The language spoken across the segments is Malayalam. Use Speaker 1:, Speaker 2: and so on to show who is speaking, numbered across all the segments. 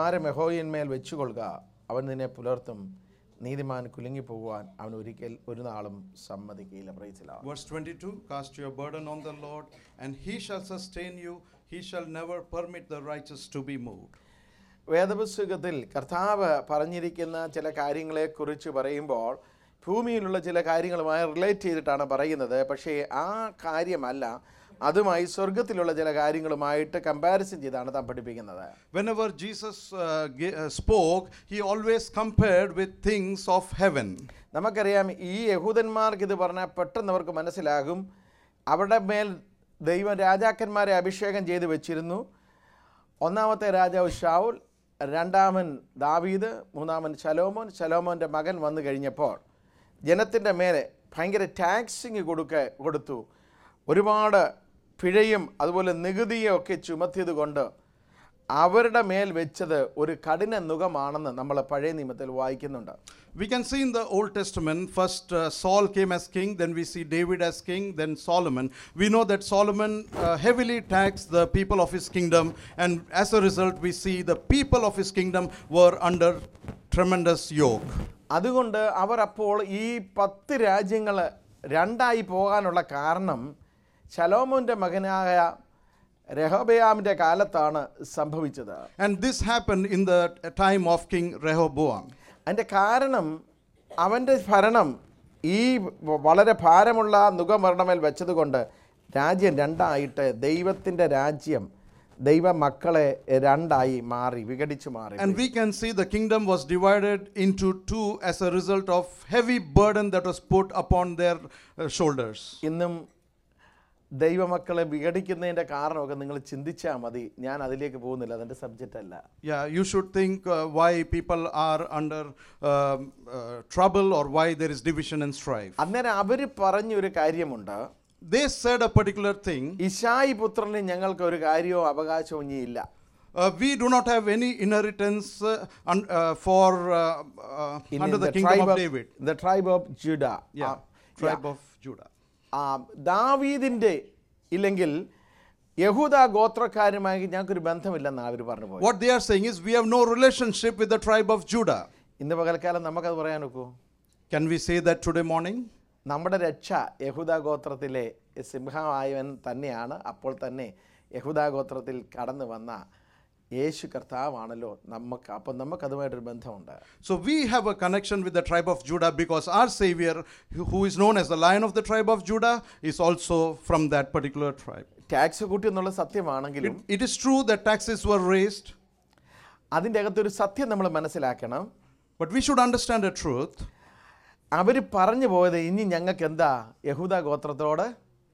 Speaker 1: ആരെ യഹോവയിന്മേൽ വെച്ചുകൊള്ളുക, അവൻ നിന്നെ പുലർത്തും. നീതിമാൻ കുലുങ്ങിപ്പോകുവാൻ അവൻ ഒരിക്കൽ ഒരു നാളും സമ്മതിക്കില്ല. Praise the Lord.
Speaker 2: Verse 22, cast your burden on the Lord, and he shall sustain you. He shall never permit the righteous to be moved.
Speaker 1: വേദപുസ്തകത്തിൽ കർത്താവ് പറഞ്ഞിരിക്കുന്ന ചില കാര്യങ്ങളെക്കുറിച്ച് പറയുമ്പോൾ ഭൂമിയിലുള്ള ചില കാര്യങ്ങളുമായി റിലേറ്റ് ചെയ്തിട്ടാണ് പറയുന്നത്. പക്ഷേ ആ കാര്യമല്ല, അതുമായി സ്വർഗത്തിലുള്ള ചില കാര്യങ്ങളുമായിട്ട് കമ്പാരിസൺ ചെയ്താണ് താൻ പഠിപ്പിക്കുന്നത്.
Speaker 2: Whenever Jesus spoke, he always compared with things of heaven.
Speaker 1: നമുക്കറിയാം, ഈ യഹൂദന്മാർക്ക് ഇത് പറഞ്ഞാൽ പെട്ടെന്ന് അവർക്ക് മനസ്സിലാകും. അവരുടെ മേൽ ദൈവം രാജാക്കന്മാരെ അഭിഷേകം ചെയ്ത് വെച്ചിരുന്നു. ഒന്നാമത്തെ രാജാവ് ശൗൽ, രണ്ടാമൻ ദാവീദ്, മൂന്നാമൻ ശലോമോൻ. ശലോമോൻ്റെ മകൻ വന്നു കഴിഞ്ഞപ്പോൾ ജനത്തിൻ്റെ മേലെ ഭയങ്കര ടാക്സിങ് കൊടുത്തു. ഒരുപാട് പിഴയും അതുപോലെ നികുതിയും ഒക്കെ ചുമത്തിയത് കൊണ്ട് അവരുടെ മേൽ വെച്ചത് ഒരു കഠിന നുകമാണെന്ന് നമ്മൾ പഴയ നിയമത്തിൽ വായിക്കുന്നുണ്ട്.
Speaker 2: We can see in the Old Testament, first Saul came as king, then we see David as king, then Solomon. We know that Solomon heavily taxed the people of his kingdom, and as a result we see the people of his kingdom were under tremendous yoke.
Speaker 1: അതുകൊണ്ട് അവർ അപ്പോൾ ഈ 10 രാജ്യങ്ങൾ രണ്ടായി പോകാനുള്ള കാരണം ശലോമോന്റെ മകനായ രഹോബയാമിന്റെ കാലത്താണ് സംഭവിച്ചത്.
Speaker 2: And this happened in the time of King Rehoboam.
Speaker 1: അതിൻ്റെ കാരണം അവൻ്റെ ഭരണം ഈ വളരെ ഭാരമുള്ള നുകമരണമേൽ വെച്ചതുകൊണ്ട് രാജ്യം രണ്ടായിട്ട് ദൈവത്തിൻ്റെ രാജ്യം ദൈവ മക്കളെ രണ്ടായി മാറി, വിഘടിച്ചു മാറി.
Speaker 2: And we can see the kingdom was divided into two as a result of heavy burden that was put upon their shoulders.
Speaker 1: ഇന്നും ദൈവമക്കളെ വിഘടിക്കുന്നതിൻ്റെ കാരണമൊക്കെ നിങ്ങൾ ചിന്തിച്ചാൽ മതി. ഞാൻ അതിലേക്ക് പോകുന്നില്ല, അതെൻ്റെ സബ്ജക്റ്റ് അല്ല.
Speaker 2: Yeah, you should think why people are under trouble or why there is division and strife.
Speaker 1: അന്നേരം അവർ പറഞ്ഞൊരു കാര്യമുണ്ട്.
Speaker 2: They said a particular thing.
Speaker 1: ഇശായി പുത്രന് ഞങ്ങൾക്ക് ഒരു കാര്യവും അവകാശവും ഇനിയില്ല.
Speaker 2: We do not have any inheritance for under the kingdom of David.
Speaker 1: The tribe of Judah.
Speaker 2: Yeah, tribe of Judah.
Speaker 1: ദാവീദിൻ്റെ ഇല്ലെങ്കിൽ യഹൂദ ഗോത്രക്കാരുമായി ഞങ്ങൾക്കൊരു ബന്ധമില്ലെന്നാണ് അവർ പറഞ്ഞു പോയത്.
Speaker 2: What they are saying is we have no relationship with the tribe of Judah.
Speaker 1: ഇന്ന് പകൽക്കാലം നമുക്കത് പറയാൻ ഒക്കൂ?
Speaker 2: Can we say that today morning?
Speaker 1: നമ്മുടെ രക്ഷ യഹൂദ ഗോത്രത്തിലെ സിംഹമായവൻ തന്നെയാണ്. അപ്പോൾ തന്നെ യഹൂദ ഗോത്രത്തിൽ കടന്നു വന്ന യേശു കർത്താവാണല്ലോ നമുക്ക്. അപ്പം നമുക്കതുമായിട്ടൊരു ബന്ധമുണ്ട്.
Speaker 2: So we have a connection with the tribe of Judah because our Savior, who is known as the Lion of the tribe of Judah, is also from that particular tribe.
Speaker 1: Tax കൂട്ടി എന്നുള്ള സത്യമാണെങ്കിലും
Speaker 2: It is true that taxes were raised.
Speaker 1: അതിൻ്റെ അകത്തൊരു സത്യം നമ്മൾ മനസ്സിലാക്കണം.
Speaker 2: But we should understand the truth.
Speaker 1: അവർ പറഞ്ഞു പോയത് ഇനി ഞങ്ങൾക്ക് എന്താ യഹൂദ ഗോത്രത്തോട്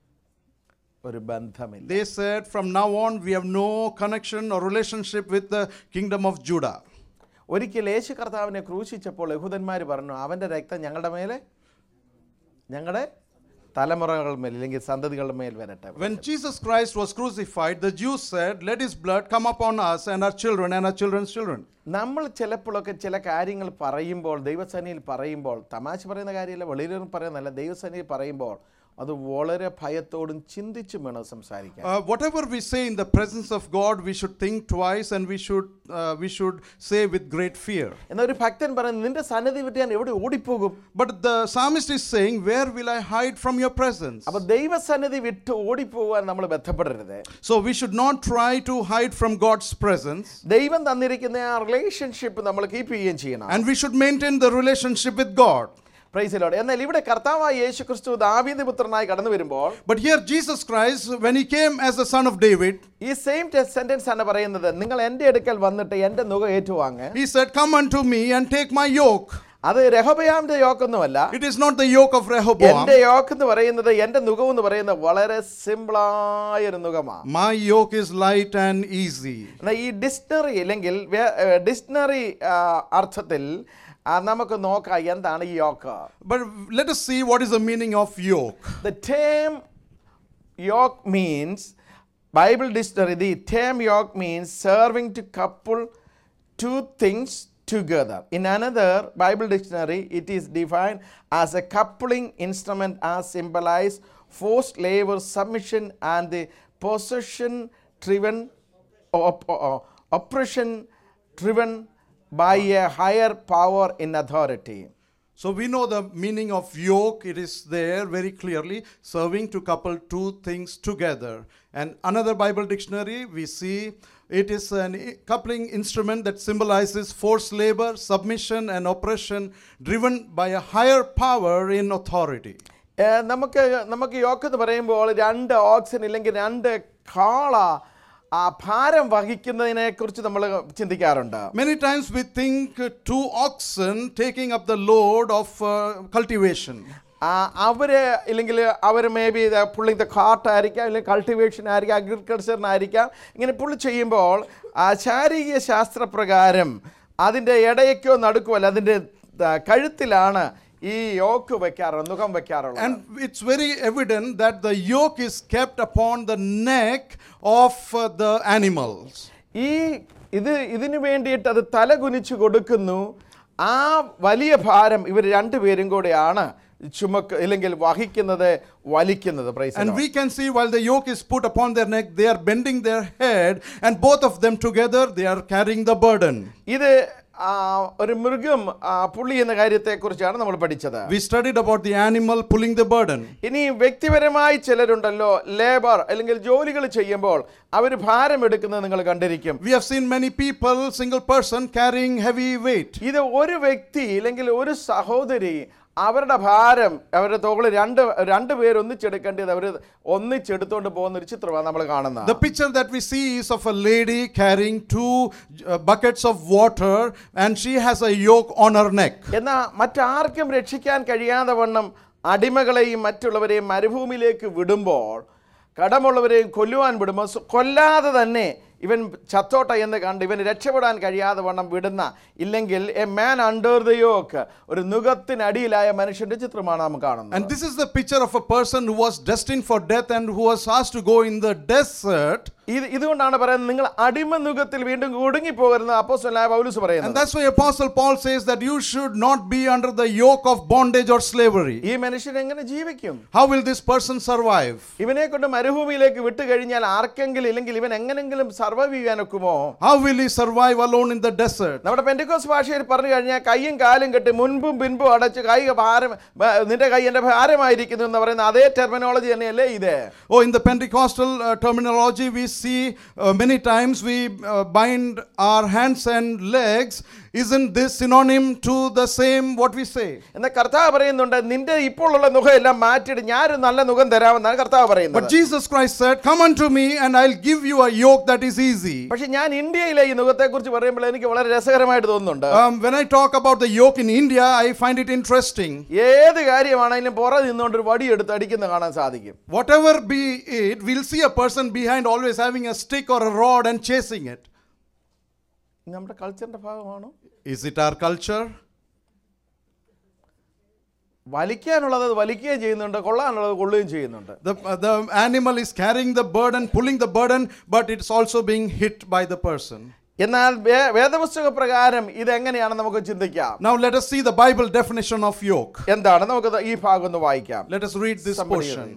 Speaker 1: ഒരു ബന്ധമില്ല.
Speaker 2: They said from now on we have no connection or relationship with the kingdom of Judah.
Speaker 1: ഒരിക്കൽ യേശു കർത്താവിനെ ക്രൂശിച്ചപ്പോൾ യഹൂദന്മാർ പറഞ്ഞു, അവൻ്റെ രക്തം ഞങ്ങളുടെ മേലെ, ഞങ്ങളുടെ തലമുറകളുടെ മേൽ അല്ലെങ്കിൽ സന്തതികളുടെ മേൽ വരട്ടെ.
Speaker 2: When Jesus Christ was crucified, the Jews said, let his blood come upon us and our children and our children's children.
Speaker 1: നമ്മൾ ചിലപ്പോഴൊക്കെ ചില കാര്യങ്ങൾ പറയുമ്പോൾ, ദൈവസന്നിധിയിൽ പറയുമ്പോൾ, തമാശ പറയുന്ന കാര്യമല്ല, വെളിയിൽ പറയുന്നതല്ല, ദൈവസന്നിധിയിൽ പറയുമ്പോൾ അത് വളരെ ഭയത്തോടും ചിന്തിച്ചും വേണം സംസാരിക്കാൻ.
Speaker 2: Whatever we say in the presence of God, we should think twice and we should say with great fear.
Speaker 1: എന്നാൽ ഒരു ഭക്തൻ പറയുന്നത്, നിന്റെ സന്നിധി വിട്ട് ഞാൻ എവിടെ ഓടിപ്പോകും?
Speaker 2: But the psalmist is saying, where will I hide from your presence?
Speaker 1: അപ്പോൾ ദൈവസന്നിധി വിട്ട് ഓടിപ്പോകാൻ നമ്മൾ ബന്ധപ്പെടരുത്.
Speaker 2: So we should not try to hide from God's presence.
Speaker 1: ദൈവം തന്നിരിക്കുന്ന ആ റിലേഷൻഷിപ്പ് നമ്മൾ കീപ്പ് ചെയ്യുകയും ചെയ്യണം.
Speaker 2: And we should maintain the relationship with God.
Speaker 1: Praise the Lord. എന്നാൽ ഇവിടെ കർത്താവായ യേശുക്രിസ്തു ദാവീദ് പുത്രനായി കടന്നു വരുമ്പോൾ,
Speaker 2: But here Jesus Christ, when he came as the son of David,
Speaker 1: ഈ സെയിം സെന്റൻസ് ആണ് പറയുന്നത്, നിങ്ങൾ എൻ്റെ അടുക്കൽ വന്നിട്ട് എൻ്റെ നുക ഏറ്റുവാങ്ങ്.
Speaker 2: he said, come unto me and take my yoke.
Speaker 1: അത് രഹോബയാമിന്റെ യോക്കൊന്നുമല്ല.
Speaker 2: It is not the yoke of Rehoboam.
Speaker 1: എൻ്റെ യോക്ക് എന്ന് പറയുന്നത്, എൻ്റെ നുകം എന്ന് പറയുന്നത് വളരെ സിമ്പിളായ ഒരു നുകമാണ്.
Speaker 2: My yoke is light and easy.
Speaker 1: ഈ ഡിക്ഷണറി അല്ലെങ്കിൽ ഡിക്ഷണറി അർത്ഥത്തിൽ നമുക്ക് നോക്കാം എന്താണ് ഈ yoke.
Speaker 2: But let us see what is the meaning of yoke.
Speaker 1: The term yoke means, Bible dictionary, the term yoke means serving to couple two things together. In another Bible dictionary, it is defined as a coupling instrument as symbolize forced labor, submission and the possession driven oppression driven by a higher power in authority.
Speaker 2: So we know the meaning of yoke. It is there very clearly, serving to couple two things together. And another Bible dictionary, we see it is a coupling instrument that symbolizes forced labor, submission and oppression, driven by a higher power in authority.
Speaker 1: നമുക്ക് യോക്ക് എന്ന് പറയുമ്പോൾ 2 ഓക്സൻ ഇല്ലെങ്കിൽ 2 കാള ആ ഭാരം വഹിക്കുന്നതിനെ കുറിച്ച് നമ്മൾ ചിന്തിക്കാറുണ്ട്.
Speaker 2: Many times we think 2 oxen taking up the load of cultivation.
Speaker 1: അവര് ഇല്ലെങ്കിൽ അവർ മേ ബി പുള്ളിങ് ദ കാർട്ടായിരിക്കാം, അല്ലെങ്കിൽ കൾട്ടിവേഷൻ ആയിരിക്കാം, അഗ്രികൾച്ചറിനായിരിക്കാം. ഇങ്ങനെ പുള്ളി ചെയ്യുമ്പോൾ ശാരീരിക ശാസ്ത്രപ്രകാരം അതിൻ്റെ ഇടയ്ക്കോ നടുക്കോ അല്ല, അതിൻ്റെ കഴുത്തിലാണ് ഈ യോക്ക് വെക്കാറുള്ളത്, നുകം വെക്കാറുള്ളത്.
Speaker 2: And it's very evident that the yoke is kept upon the neck of the animals.
Speaker 1: ഇതിനു വേണ്ടിയിട്ട് അത് തല കുനിച്ചു കൊടുക്കുന്നു. ആ വലിയ ഭാരം ഇവർ രണ്ടുപേരും കൂടെയാണ് ഇല്ലെങ്കിൽ വഹിക്കുന്നത്, വലിക്കുന്നത്.
Speaker 2: And we can see while the yoke is put upon their neck, they are bending their head, and both of them together they are carrying the burden.
Speaker 1: ഇത് ഒരു മൃഗം പുള്ളി എന്ന കാര്യത്തെക്കുറിച്ചാണ് നമ്മൾ പഠിച്ചത്.
Speaker 2: We studied about the animal pulling the burden.
Speaker 1: ഇനി വ്യക്തിപരമായി ചിലരുണ്ടല്ലോ, ലേബർ അല്ലെങ്കിൽ ജോലികൾ ചെയ്യുമ്പോൾ അവർ ഭാരം എടുക്കുന്നത് നിങ്ങൾ കണ്ടിരിക്കും.
Speaker 2: We have seen many people, single person carrying heavy weight.
Speaker 1: ഇത് ഒരു വ്യക്തി അല്ലെങ്കിൽ ഒരു സഹോദരി അവരുടെ ഭാരം അവരുടെ തോളിൽ രണ്ടുപേർ ഒന്നിച്ചെടുക്കേണ്ടത് അവർ ഒന്നിച്ചെടുത്തോണ്ട് പോകുന്ന ഒരു ചിത്രമാണ് നമ്മൾ കാണുന്നത്.
Speaker 2: The picture that we see is of a lady carrying 2 buckets of water and she has a yoke on her neck.
Speaker 1: എന്നാൽ മറ്റാർക്കും രക്ഷിക്കാൻ കഴിയാതെ വണ്ണം അടിമകളെയും മറ്റുള്ളവരെയും മരുഭൂമിയിലേക്ക് വിടുമ്പോൾ, കടമുള്ളവരെയും കൊല്ലുവാൻ വിടുമ്പോൾ കൊല്ലാതെ തന്നെ ഇവൻ ചത്തോട്ട എന്ന് കണ്ട് ഇവന് രക്ഷപ്പെടാൻ കഴിയാതെ വണ്ണം വിടുന്ന, ഇല്ലെങ്കിൽ a man under the yoke, ഒരു നുകത്തിനടിയിലായ മനുഷ്യന്റെ ചിത്രമാണ് നാം കാണുന്നത്.
Speaker 2: And this is the picture of a person who was destined for death and who was asked to go in the desert.
Speaker 1: ഇതുകൊണ്ടാണ് പറയുന്നത് നിങ്ങൾ അടിമ നുകത്തിൽ വീണ്ടും കുടുങ്ങി പോകരുതെന്ന് അപ്പോസ്തലനായ പൗലോസ് പറയുന്നത്.
Speaker 2: And that's why Apostle Paul says that you should not be under the yoke of bondage or slavery.
Speaker 1: ഈ മനുഷ്യൻ എങ്ങനെ ജീവിക്കും?
Speaker 2: How will this person survive?
Speaker 1: ഇവനെ കൊണ്ട് മരുഭൂമിയിലേക്ക് വിട്ടു കഴിഞ്ഞാൽ ആർക്കെങ്കിലും ഇല്ലെങ്കിൽ ഇവൻ എങ്ങനെങ്കിലും സർവൈവ് ചെയ്യാൻ ഒക്കുമോ?
Speaker 2: How will he survive alone in the desert?
Speaker 1: നമ്മുടെ പെന്തിക്കോസ് ഭാഷയിൽ പറഞ്ഞു കഴിഞ്ഞാൽ കൈയും കാലും കെട്ടി മുൻപും പിൻപും അടച്ച് കൈ ഭാരം, നിന്റെ കൈ എന്റെ ഭാരമായിരിക്കുന്നു എന്ന് പറയുന്ന അതേ ടെർമിനോളജി തന്നെയല്ലേ ഇത്?
Speaker 2: Oh, in the Pentecostal terminology we see many times we bind our hands and legs. Isn't this synonym to the same what we say?
Speaker 1: എന്നാൽ കർത്താവ് പറയുന്നുണ്ട് നിന്റെ ഇപ്പോൾ ഉള്ള നുകം എല്ലാം മാറ്റിയിട്ട് ഞാനൊരു നല്ല നുകം തരാമെന്നാണ് കർത്താവ് പറയുന്നത്.
Speaker 2: But Jesus Christ said, come unto me and I'll give you a yoke that is easy.
Speaker 1: പക്ഷേ ഞാൻ ഇന്ത്യയിലെ ഈ നുകത്തെക്കുറിച്ച് പറയുമ്പോൾ എനിക്ക് വളരെ രസകരമായിട്ട് തോന്നുന്നുണ്ട്.
Speaker 2: When I talk about the yoke in India, I find it interesting.
Speaker 1: ഏത് കാര്യമാണെങ്കിലും പുറത്ത് നിന്നുകൊണ്ട് ഒരു വടി എടുത്ത് അടിക്കുന്ന കാണാൻ സാധിക്കും.
Speaker 2: Whatever be it, we'll see a person behind always having a stick or a rod and chasing it.
Speaker 1: നമ്മുടെ കൾച്ചറിന്റെ ഭാഗമാണോ?
Speaker 2: Is it our culture?
Speaker 1: വലിക്കാനുള്ളത് വലിക്കുകയും ചെയ്യുന്നുണ്ട്, കൊള്ളാനുള്ളത് കൊള്ളുകയും ചെയ്യുന്നുണ്ട്.
Speaker 2: The animal is carrying the burden, pulling the burden, but it's also being hit by the person.
Speaker 1: എന്നാൽ വേദപുസ്തക പ്രകാരം ഇത് എങ്ങനെയാണ് നമുക്ക് ചിന്തിക്കാം.
Speaker 2: Now let us see the Bible definition of yoke.
Speaker 1: എന്താണ്? നമുക്ക് ഈ ഭാഗം ഒന്ന് വായിക്കാം.
Speaker 2: Let us read this portion.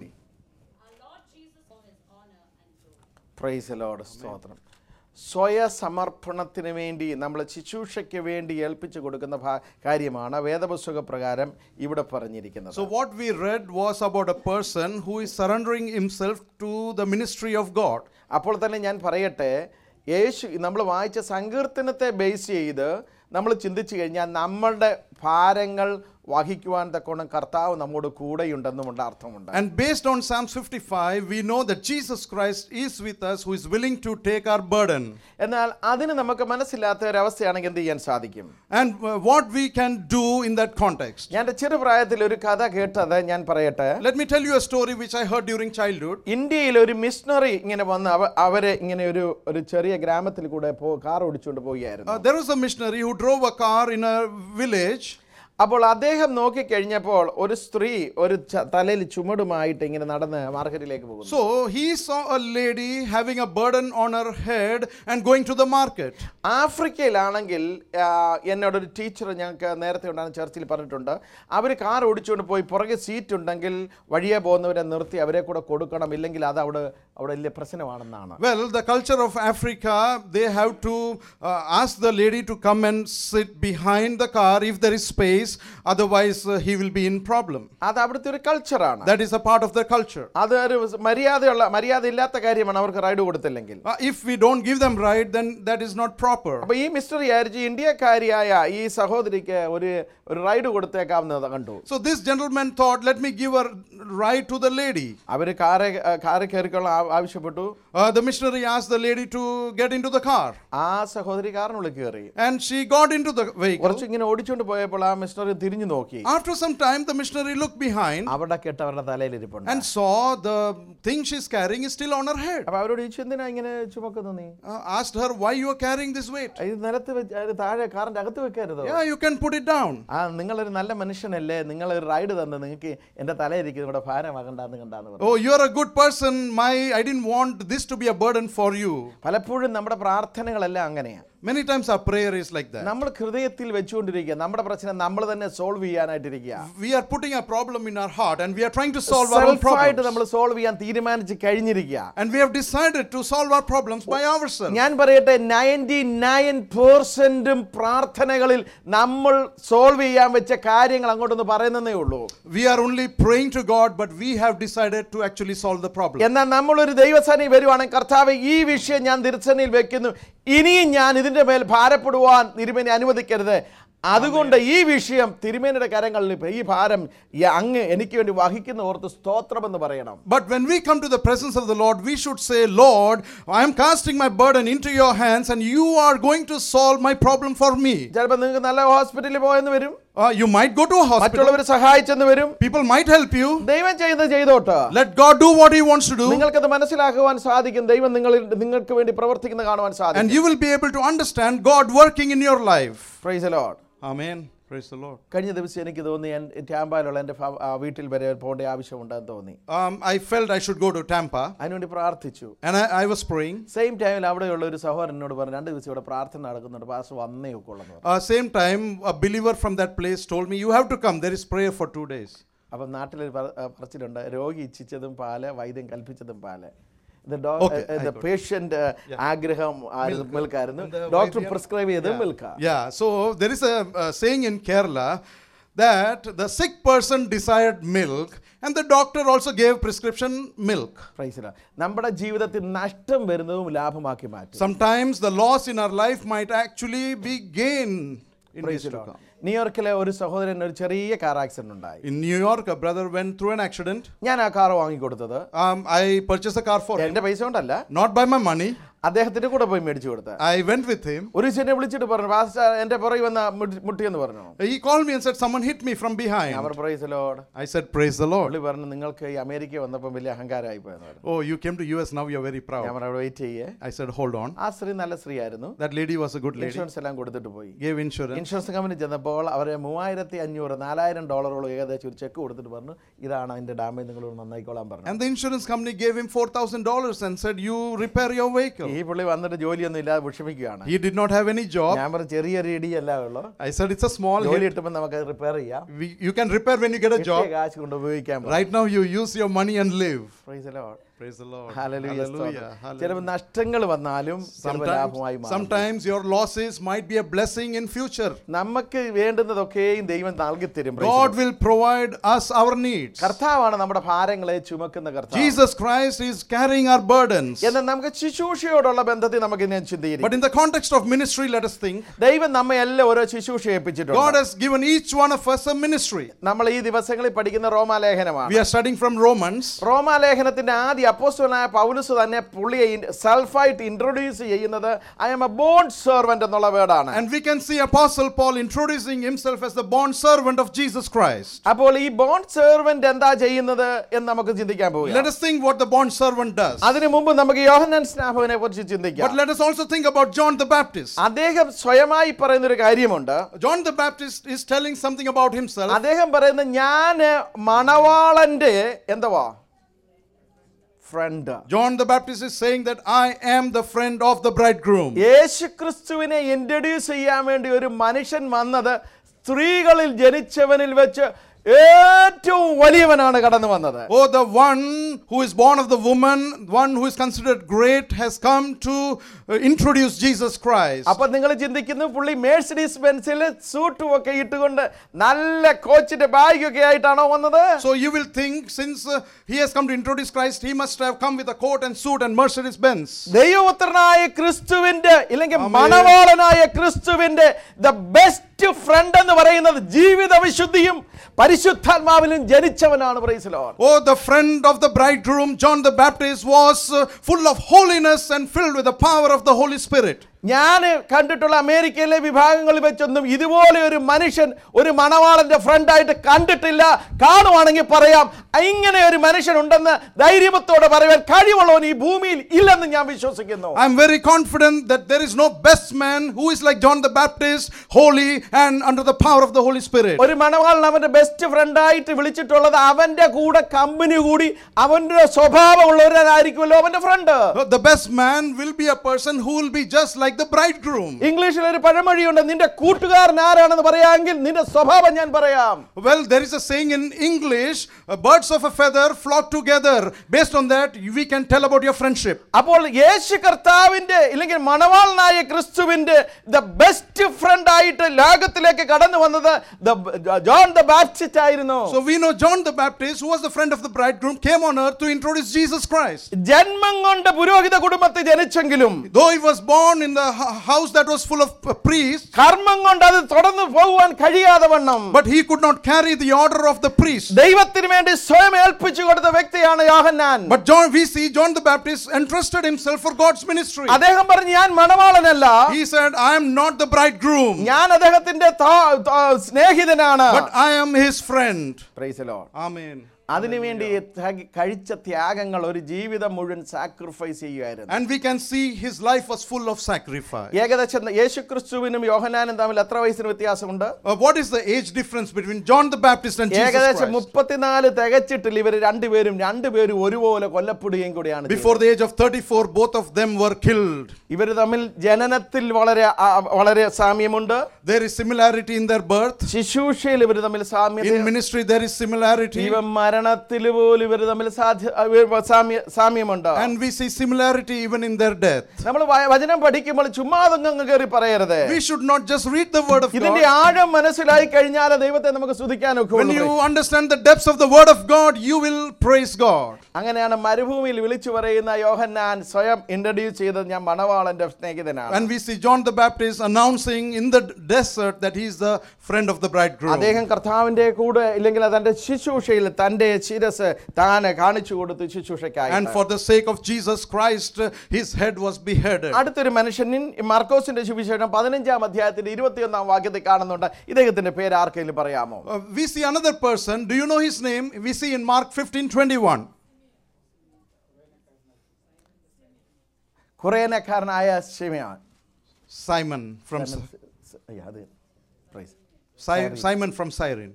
Speaker 1: Praise the Lord. സ്തോത്രം. സ്വയ സമർപ്പണത്തിന് വേണ്ടി നമ്മൾ ശുശ്രൂഷയ്ക്ക് വേണ്ടി ഏൽപ്പിച്ചു കൊടുക്കുന്ന കാര്യമാണ് വേദപുസ്തക പ്രകാരം ഇവിടെ പറഞ്ഞിരിക്കുന്നത്.
Speaker 2: So what we read was about a person who is surrendering himself to the ministry of God.
Speaker 1: അപ്പോൾ തന്നെ ഞാൻ പറയട്ടെ, യേശു നമ്മൾ വായിച്ച സങ്കീർത്തനത്തെ ബേസ് ചെയ്ത് നമ്മൾ ചിന്തിച്ചു കഴിഞ്ഞാൽ നമ്മളുടെ ഭാരങ്ങൾ വഹിക്കുവാൻ തക്കോണം കർത്താവ് നമ്മോട് കൂടെയുണ്ടെന്നുമുണ്ട് അർത്ഥമുണ്ട്.
Speaker 2: And based on Psalms 55 we know that Jesus Christ is with us, who is willing to take our burden.
Speaker 1: എന്നാൽ അതിന് നമുക്ക് മനസ്സിലാത്ത ഒരു അവസ്ഥയാണെങ്കിൽ എന്ത് ചെയ്യാൻ സാധിക്കും?
Speaker 2: And what we can do in that context.
Speaker 1: ഞാൻ ചെറുപ്രായത്തിൽ ഒരു കഥ കേട്ടത് ഞാൻ പറയട്ടെ.
Speaker 2: Let me tell you a story which I heard during childhood.
Speaker 1: ഇന്ത്യയിൽ ഒരു മിഷണറി ഇങ്ങനെ വന്ന് അവരെ ഇങ്ങനെ ഒരു ചെറിയ ഗ്രാമത്തിൽ കൂടെ കാർ ഓടിച്ചുകൊണ്ട് പോവുകയായിരുന്നു.
Speaker 2: There was a missionary who drove a car in a village.
Speaker 1: അപ്പോൾ അദ്ദേഹം നോക്കിക്കഴിഞ്ഞപ്പോൾ ഒരു സ്ത്രീ ഒരു തലയിൽ ചുമടുമായിട്ട് ഇങ്ങനെ നടന്ന് മാർക്കറ്റിലേക്ക് പോകുന്നു.
Speaker 2: So he saw a lady having a burden on her head and going to the market.
Speaker 1: ആഫ്രിക്കയിലാണെങ്കിൽ എന്നോടൊരു ടീച്ചർ ഞങ്ങൾക്ക് നേരത്തെ ഉണ്ടാകുന്ന ചർച്ചിൽ പറഞ്ഞിട്ടുണ്ട്, അവർ കാർ ഓടിച്ചുകൊണ്ട് പോയി പുറകെ സീറ്റ് ഉണ്ടെങ്കിൽ വഴിയെ പോകുന്നവരെ നിർത്തി അവരെ കൂടെ കൊടുക്കണം, ഇല്ലെങ്കിൽ അത് അവിടെ അവിടെ വലിയ പ്രശ്നമാണെന്നാണ്.
Speaker 2: Well, the culture of Africa, they have to ask the lady to come and sit behind the car if there is space, otherwise he will be in problem.
Speaker 1: അത് അവിടുത്തെ ഒരു കൾച്ചറാണ്.
Speaker 2: That is a part of their culture.
Speaker 1: അത് ഒരു മര്യാദ ഇല്ലാത്ത കാര്യമാണ് അവർക്ക് റൈഡ് കൊടുത്തില്ലെങ്കിൽ.
Speaker 2: If we don't give them right, then that is not proper.
Speaker 1: അപ്പോൾ ഈ മിസ്റ്റർ വിചാരിച്ചു ഇന്ത്യക്കാരിയായ ഈ സഹോദരിക്ക് ഒരു റൈഡ് കൊടുത്തേക്കാവുന്നത് കണ്ടു.
Speaker 2: So this gentleman thought, let me give a ride to the lady.
Speaker 1: അവര് കാറ് കയറിക്കൊള്ളാൻ ആവശ്യപ്പെട്ടു.
Speaker 2: The missionary asked the lady to get into the car.
Speaker 1: ആ സഹോദരി കാറിനുള്ളിൽ കയറി.
Speaker 2: And she got into the vehicle.
Speaker 1: കുറച്ച് ഇങ്ങനെ ഓടിച്ചുകൊണ്ട് പോയപ്പോൾ ആ മിഷണറി തിരിഞ്ഞു നോക്കി.
Speaker 2: After some time, the missionary looked behind
Speaker 1: അവിടെ കെട്ട് അവരുടെ തലയിൽ ഇരിപ്പുണ്ട്.
Speaker 2: and saw the thing she's carrying is still on her head.
Speaker 1: അപ്പോൾ അവരോട് ചോദിച്ചു, എന്തിനാ ഇങ്ങനെ ചുമക്കുന്നു നീ?
Speaker 2: Asked her, why you are carrying this weight?
Speaker 1: ഇത് നിലത്ത് വെച്ച് താഴെ കാറിന്റെ അകത്ത് വെക്കരുത്.
Speaker 2: Yeah, you can put it down.
Speaker 1: നിങ്ങളൊരു നല്ല മനുഷ്യനല്ലേ, നിങ്ങൾ ഒരു റൈഡ് തന്നെ, നിങ്ങൾക്ക് എന്റെ തലയിരിക്കും ഇവിടെ ഭാരമാകണ്ടെന്ന് കണ്ടാന്ന് പറഞ്ഞു.
Speaker 2: Oh, you are a good person. I didn't want this to be a burden for you.
Speaker 1: പലപ്പോഴും നമ്മുടെ പ്രാർത്ഥനകളെല്ലാം അങ്ങനെയാണ്.
Speaker 2: Many times our prayer is like that.
Speaker 1: നമ്മൾ ഹൃദയത്തിൽ വെച്ചുകൊണ്ടിരിക്കുക, നമ്മുടെ പ്രശ്നം നമ്മൾ തന്നെ സോൾവ് ചെയ്യാനായിട്ടിരിക്കുക.
Speaker 2: We are putting a problem in our heart and we are trying to solve our own problems.
Speaker 1: നമ്മൾ സോൾവ് ചെയ്യാൻ തീരുമാനിച്ച് കഴിഞ്ഞിരിക്കുക.
Speaker 2: And we have decided to solve our problems by ourselves.
Speaker 1: ഞാൻ പറയട്ടെ, 99% പ്രാർത്ഥനകളിൽ നമ്മൾ സോൾവ് ചെയ്യാൻ വെച്ച കാര്യങ്ങൾ അങ്ങോട്ടൊന്ന് പറയുന്നതേ ഉള്ളൂ.
Speaker 2: We are only praying to God, but we have decided to actually solve the problem.
Speaker 1: എന്നാൽ നമ്മളൊരു ദൈവസന്നിധി വരുവാണെങ്കിൽ, കർത്താവേ ഈ വിഷയം ഞാൻ തിരുസന്നിധിയിൽ വെക്കുന്നു, ഇനിയും ഞാൻ ഇതിന്റെ മേൽ ഭാരപ്പെടുവാൻ തിരുമേനി അനുവദിക്കരുത്, അതുകൊണ്ട് ഈ വിഷയം തിരുമേനിയുടെ കരങ്ങളിൽ ഈ ഭാരം അങ്ങ് എനിക്ക് വേണ്ടി വഹിക്കുന്ന ഓർത്ത് സ്തോത്രമെന്ന് പറയണം.
Speaker 2: But when we come to the presence of the Lord, we should say, Lord, I am casting my burden into your hands and you are going to solve my problem for me.
Speaker 1: ചിലപ്പോൾ നിങ്ങൾക്ക് നല്ല ഹോസ്പിറ്റലിൽ പോയെന്ന് വരും.
Speaker 2: You might go to a hospital.
Speaker 1: മറ്റുള്ളവർ സഹായിച്ചെന്ന് വരും.
Speaker 2: People might help you.
Speaker 1: ദൈവം ചെയ്യുന്നത് ചെയ്തോട്ടെ.
Speaker 2: Let God do what he wants to do.
Speaker 1: നിങ്ങൾക്കത് മനസ്സിലാക്കുവാൻ സാധിക്കും, ദൈവം നിങ്ങൾക്ക് വേണ്ടി പ്രവർത്തിക്കുന്നത് കാണുവാൻ സാധിക്കും.
Speaker 2: And you will be able to understand God working in your life.
Speaker 1: Praise the Lord.
Speaker 2: Amen. Praise the Lord.
Speaker 1: കഴിഞ്ഞ ദിവസം എനിക്ക് തോന്നി ടാമ്പായിലുള്ള എൻ്റെ വീട്ടിൽ വരെ പോകേണ്ട ആവശ്യമുണ്ടെന്ന് തോന്നി.
Speaker 2: I felt I should go to Tampa.
Speaker 1: അതിനുവേണ്ടി പ്രാർത്ഥിച്ചു.
Speaker 2: And I was praying.
Speaker 1: Same ടൈമിൽ അവിടെയുള്ള ഒരു സഹോദരനോട് പറഞ്ഞു, 2 ദിവസം ഇവിടെ പ്രാർത്ഥന നടക്കുന്നുണ്ട്, പാസ്റ്റർ വന്നേ ഒക്കെയുള്ളൂ.
Speaker 2: Same time, a believer from that place told me, you have to come. There is prayer for 2 days.
Speaker 1: അപ്പം നാട്ടിലൊരു പറച്ചിലുണ്ട്, രോഗി ഇച്ഛിച്ചതും പാല്, വൈദ്യം കൽപ്പിച്ചതും പാല്. പേഷ്യന്റ് ആഗ്രഹം മിൽക്കായിരുന്നു, ഡോക്ടർ പ്രിസ്ക്രൈബ് ചെയ്ത് Milkha.
Speaker 2: Yeah, so there is a saying in Kerala that the sick person desired milk and the doctor also gave prescription milk.
Speaker 1: നമ്മുടെ ജീവിതത്തിൽ നഷ്ടം വരുന്നതും ലാഭമാക്കി മാറ്റും.
Speaker 2: Sometimes the loss in our life might actually be gain in days to come.
Speaker 1: ന്യൂയോർക്കിലെ ഒരു സഹോദരന് ഒരു ചെറിയ കാർ ആക്സിഡന്റ് ഉണ്ടായി.
Speaker 2: In New York, a brother went through an accident.
Speaker 1: ഞാൻ ആ കാർ വാങ്ങിക്കൊടുത്തത്.
Speaker 2: I purchased a car for him.
Speaker 1: എന്റെ പൈസ കൊണ്ടല്ല,
Speaker 2: not by my money.
Speaker 1: അദ്ദേഹത്തിന്റെ കൂടെ പോയി മേടിച്ചു കൊടുത്ത.
Speaker 2: I went with him.
Speaker 1: ഒരു ചെന്നെ വിളിച്ചിട്ട് പറഞ്ഞു, പാസ്റ്റർ എന്റെ പുറകിൽ വന്ന മുട്ടിയെന്ന് പറഞ്ഞു.
Speaker 2: He called me and said someone hit me from behind.
Speaker 1: Our praise the Lord.
Speaker 2: I said praise the Lord.
Speaker 1: പുള്ളി പറഞ്ഞു, നിങ്ങൾക്ക് ഈ അമേരിക്ക വന്നപ്പോൾ വലിയ അഹങ്കാരമായി പോയെന്ന് പറഞ്ഞു.
Speaker 2: Oh, you came to US, now you are very proud.
Speaker 1: ഞാൻ അവിടെ വെയിറ്റ് ചെയ്യേ.
Speaker 2: I said hold on.
Speaker 1: ആ സ്ത്രീ നല്ല സ്ത്രീ ആയിരുന്നു.
Speaker 2: That lady was a good lady.
Speaker 1: Insurance എല്ലാം കൊടുത്തിട്ട് പോയി.
Speaker 2: Gave insurance.
Speaker 1: ഇൻഷുറൻസ് കമ്പനി ചെന്നപ്പോൾ അവരെ $3,500 ഏകദേശം ഒരു ചെക്ക് കൊടുത്തിട്ട് പറഞ്ഞു, ഇതാണ് അതിന്റെ ഡാമേജ്, നിങ്ങൾ നന്നായിക്കോളാൻ പറഞ്ഞു.
Speaker 2: And the insurance company gave him $4,000 and said you repair your vehicle.
Speaker 1: ഈ പുള്ളി വന്നിട്ട് ജോലിയൊന്നും ഇല്ലാതെ വിഷമിക്കുകയാണ്.
Speaker 2: He did not have any job.
Speaker 1: ഞാൻ പറഞ്ഞു, ചെറിയൊരു ഇടിയല്ല ഉള്ളൂ.
Speaker 2: I said it's a small
Speaker 1: ജോലി കിട്ടുമ്പോൾ നമുക്ക് റിപ്പയർ ചെയ്യാം.
Speaker 2: You can repair when you get a job.
Speaker 1: കാശ് കൊണ്ട് ഉപയോഗിക്കാം.
Speaker 2: Right now you use your money and live.
Speaker 1: Praise the Lord.
Speaker 2: Praise the Lord.
Speaker 1: Hallelujah. ചിലപ്പോൾ നഷ്ടങ്ങൾ വന്നാലും ലാഭമായി മാറും.
Speaker 2: Sometimes your losses might be a blessing in future.
Speaker 1: നമുക്ക് വേണ്ടുന്നതൊക്കെയും ദൈവം നൽകി തരും.
Speaker 2: God will provide us our needs.
Speaker 1: കർത്താവാണ് നമ്മുടെ ഭാരങ്ങളെ ചുമക്കുന്ന കർത്താവ്.
Speaker 2: Jesus Christ is carrying our burdens.
Speaker 1: എന്നാൽ നമുക്ക് ശുശ്രൂഷയോടുള്ള ബന്ധത്തിൽ നമുക്ക് ഇനി ചിന്തിക്കാം.
Speaker 2: But in the context of ministry, let us think.
Speaker 1: ദൈവം നമ്മെ എല്ലാം ഓരോ ശുശ്രൂഷ ഏൽപ്പിച്ചിട്ടുണ്ട്.
Speaker 2: God has given each one of us a ministry.
Speaker 1: നമ്മൾ ഈ ദിവസങ്ങളിൽ പഠിക്കുന്ന റോമാലേഖനമാണ്.
Speaker 2: We are studying from Romans.
Speaker 1: റോമാലേഖനത്തിന്റെ ആദ്യ അപ്പോസ്തലനായ പൗലോസ് തന്നെ പുള്ളിയെ സെൽഫായിട്ട് ഇൻട്രൊഡ്യൂസ് ചെയ്യുന്നത് I am a bond servant എന്നുള്ള വേർഡാണ്.
Speaker 2: And we can see Apostle Paul introducing himself as the bond servant of Jesus Christ.
Speaker 1: അപ്പോൾ ഈ bond servant എന്താ ചെയ്യുന്നത് എന്ന് നമുക്ക് ചിന്തിക്കാൻ പോവുകയാണ്.
Speaker 2: Let us think what the bond servant does.
Speaker 1: അതിനു മുമ്പ് നമുക്ക് യോഹന്നാൻ സ്നാപകനെ കുറിച്ച് ചിന്തിക്കാം.
Speaker 2: But let us also think about John the Baptist.
Speaker 1: അദ്ദേഹം സ്വയമായി പറയുന്ന ഒരു കാര്യമുണ്ട്.
Speaker 2: John the Baptist is telling something about himself.
Speaker 1: അദ്ദേഹം പറയുന്നത്, ഞാൻ മണവാളന്റെ എന്തുവാ friend.
Speaker 2: John the Baptist is saying that I am the friend of the bridegroom.
Speaker 1: യേശുക്രിസ്തുവിനെ ഇൻട്രൊഡ്യൂസ് ചെയ്യാൻ വേണ്ടി ഒരു മനുഷ്യൻ വന്നത് സ്ത്രീകളിൽ ജനിച്ചവനിൽ വെച്ച് ഏറ്റവും വലിയവനാണ് കടന്നു വന്നത്.
Speaker 2: Oh, the one who is born of the woman, one who is considered great, has come to introduce Jesus Christ.
Speaker 1: അപ്പൊ നിങ്ങൾ ചിന്തിക്കുന്നു പുള്ളി മേഴ്സിഡീസ് ബെൻസിൽ സൂട്ടും ഒക്കെ ഇട്ടുകൊണ്ട് നല്ല കോച്ചിന്റെ ബാഗൊക്കെ ആയിട്ടാണോ വന്നത്?
Speaker 2: So you will think, since he has come to introduce Christ, he must have come with a coat and suit and Mercedes Benz.
Speaker 1: ദൈവപുത്രനായ ക്രിസ്തുവിന്റെ ഇല്ലെങ്കിൽ മണവാളനായ ക്രിസ്തുവിന്റെ ദ ബെസ്റ്റ് ഫ്രണ്ട് എന്ന് പറയുന്നത് ജീവിത വിശുദ്ധിയും പരിശുദ്ധാത്മാവിലും ജനിച്ചവനാണ്. Praise the Lord.
Speaker 2: Oh, the friend of the bridegroom, John the Baptist, was full of holiness and filled with the power of the Holy Spirit.
Speaker 1: ഞാൻ കണ്ടിട്ടുള്ള അമേരിക്കയിലെ വിഭാഗങ്ങളിൽ വെച്ചൊന്നും ഇതുപോലെ ഒരു മനുഷ്യൻ ഒരു മണവാളന്റെ ഫ്രണ്ടായിട്ട് കണ്ടിട്ടില്ല. കാണുവാണെങ്കിൽ പറയാം, ഇങ്ങനെ ഒരു മനുഷ്യൻ ഉണ്ടെന്ന് ധൈര്യത്തോടെ പറയാൻ കഴിവുള്ളവൻ ഈ ഭൂമിയിൽ ഇല്ലെന്ന് ഞാൻ വിശ്വസിക്കുന്നു.
Speaker 2: I am very confident that there is no best man who is like John the Baptist, holy and under the power of the Holy Spirit.
Speaker 1: ഒരു മണവാളൻ അവന്റെ ബെസ്റ്റ് ഫ്രണ്ടായിട്ട് വിളിച്ചിട്ടുള്ളത് അവന്റെ കൂടെ കമ്പനി കൂടി അവന്റെ സ്വഭാവമുള്ളവരായിരിക്കുമല്ലോ അവന്റെ friend.
Speaker 2: The best man will be a person who will be just like the bridegroom.
Speaker 1: ഇംഗ്ലീഷിൽ ഒരു പഴമൊഴിയുണ്ട്, നിന്റെ കൂട്ടുകാരൻ ആരാണെന്ന് പറയാമെങ്കിൽ നിന്റെ സ്വഭാവം ഞാൻ പറയാം.
Speaker 2: Well, there is a saying in English, birds of a feather flock together. Based on that, we can tell about your friendship.
Speaker 1: അപ്പോൾ യേശു കർത്താവിന്റെ ഇല്ലെങ്കിൽ മണവാളനായ ക്രിസ്തുവിന്റെ ദ ബെസ്റ്റ് ഫ്രണ്ട് ആയിട്ട് ലോകത്തിലേക്ക് കടന്നു വന്നത് ജോൺ ദ ബാപ്റ്റിസ്റ്റ് ആയിരുന്നു.
Speaker 2: So we know John the Baptist, who was the friend of the bridegroom, came on earth to introduce Jesus Christ.
Speaker 1: ജന്മം കൊണ്ട് പുരോഹിത കുടുംബത്തിൽ ജനിച്ചെങ്കിലും,
Speaker 2: Though he was born in the house that was full of priests,
Speaker 1: കർമ്മം കൊണ്ട് അത് തുടർന്ന് പോകുവാൻ കഴിയാതെ വണ്ണം,
Speaker 2: but he could not carry the order of the priest.
Speaker 1: ദൈവത്തിന് വേണ്ടി സ്വയം ഏൽപ്പിച്ചു കൊടുത്ത വ്യക്തിയാണ് യോഹന്നാൻ.
Speaker 2: But we see John the Baptist entrusted himself for God's ministry.
Speaker 1: അദ്ദേഹം പറഞ്ഞു, ഞാൻ മണവാളനല്ല,
Speaker 2: He said, I am not the bridegroom,
Speaker 1: ഞാൻ അദ്ദേഹത്തിന്റെ സ്നേഹിതനാണ്,
Speaker 2: but I am his friend.
Speaker 1: Praise the Lord.
Speaker 2: Amen.
Speaker 1: അതിനുവേണ്ടി കഴിച്ച ത്യാഗങ്ങൾ ഒരു ജീവിതം മുഴുവൻ സാക്രിഫൈസ് ചെയ്യുമായിരുന്നു.
Speaker 2: And we can see his life was full of sacrifice.
Speaker 1: ഏകദേശം യേശുക്രിസ്തുവിനും യോഹന്നാനും തമ്മിൽ എത്ര വയസ്സിന് വ്യത്യാസമുണ്ട്?
Speaker 2: What is the age difference between John the Baptist and Jesus
Speaker 1: ഏകദേശം
Speaker 2: Christ?
Speaker 1: 34 തികച്ചിട്ടില്ല ഇവർ രണ്ടുപേരും ഒരുപോലെ കൊല്ലപ്പെടുകയും കൂടിയാണ്.
Speaker 2: Before the age of 34, both of them were killed.
Speaker 1: ഇവർ തമ്മിൽ ജനനത്തിൽ വളരെ സാമ്യമുണ്ട്.
Speaker 2: There is similarity in their birth.
Speaker 1: ശുശ്രൂഷയിൽ ഇവർ തമ്മിൽ സാമ്യത.
Speaker 2: In ministry there is similarity.
Speaker 1: മരണത്തിൽ പോലും ഇവർ തമ്മിൽ സാമ്യമുണ്ട്.
Speaker 2: And we see similarity even in their death.
Speaker 1: നമ്മൾ വചനം പഠിക്കുമ്പോൾ ചുമ്മാതങ്ങ് കയറി പറയരുത്.
Speaker 2: We should not just read the word of God.
Speaker 1: ഇതിന്റെ ആഴം മനസ്സിലായി കഴിഞ്ഞാൽ ദൈവത്തെ നമുക്ക് സ്തുതിക്കാൻ ഒക്കും.
Speaker 2: When you understand the depths of the word of God, you will praise God.
Speaker 1: അങ്ങനെയാണ് മരുഭൂമിയിൽ വിളിച്ചു പറയുന്ന യോഹന്നാൻ സ്വയം ഇൻട്രൊഡ്യൂസ് ചെയ്തത്, ഞാൻ മണവാളന്റെ സ്നേഹിതനാണ്.
Speaker 2: And we see John the Baptist announcing in the desert that he is the friend of the bridegroom.
Speaker 1: അദ്ദേഹം കർത്താവിന്റെ കൂടെ ഇല്ലെങ്കിൽ തന്റെ ശുശ്രൂഷയിൽ തന്റെ ശിരസ് താൻ കാണിച്ചു കൊടുത്തു ശുശ്രൂഷയ്ക്കായി.
Speaker 2: And for the sake of Jesus Christ, his head was beheaded.
Speaker 1: അടുത്തൊരു മനുഷ്യൻ മാർക്കോസിന്റെ സുവിശേഷം 15-ാം അധ്യായത്തിന്റെ 21-ാം വാക്യത്തിൽ കാണുന്നുണ്ട്. ഇദ്ദേഹത്തിന്റെ പേര് ആർക്കെങ്കിലും പറയാമോ?
Speaker 2: We see another person. Do you know his name? We see in Mark 15:21.
Speaker 1: ഖുറേനക്കാരനായ ശിമയോൻ.
Speaker 2: Simon from Simon from Cyrene.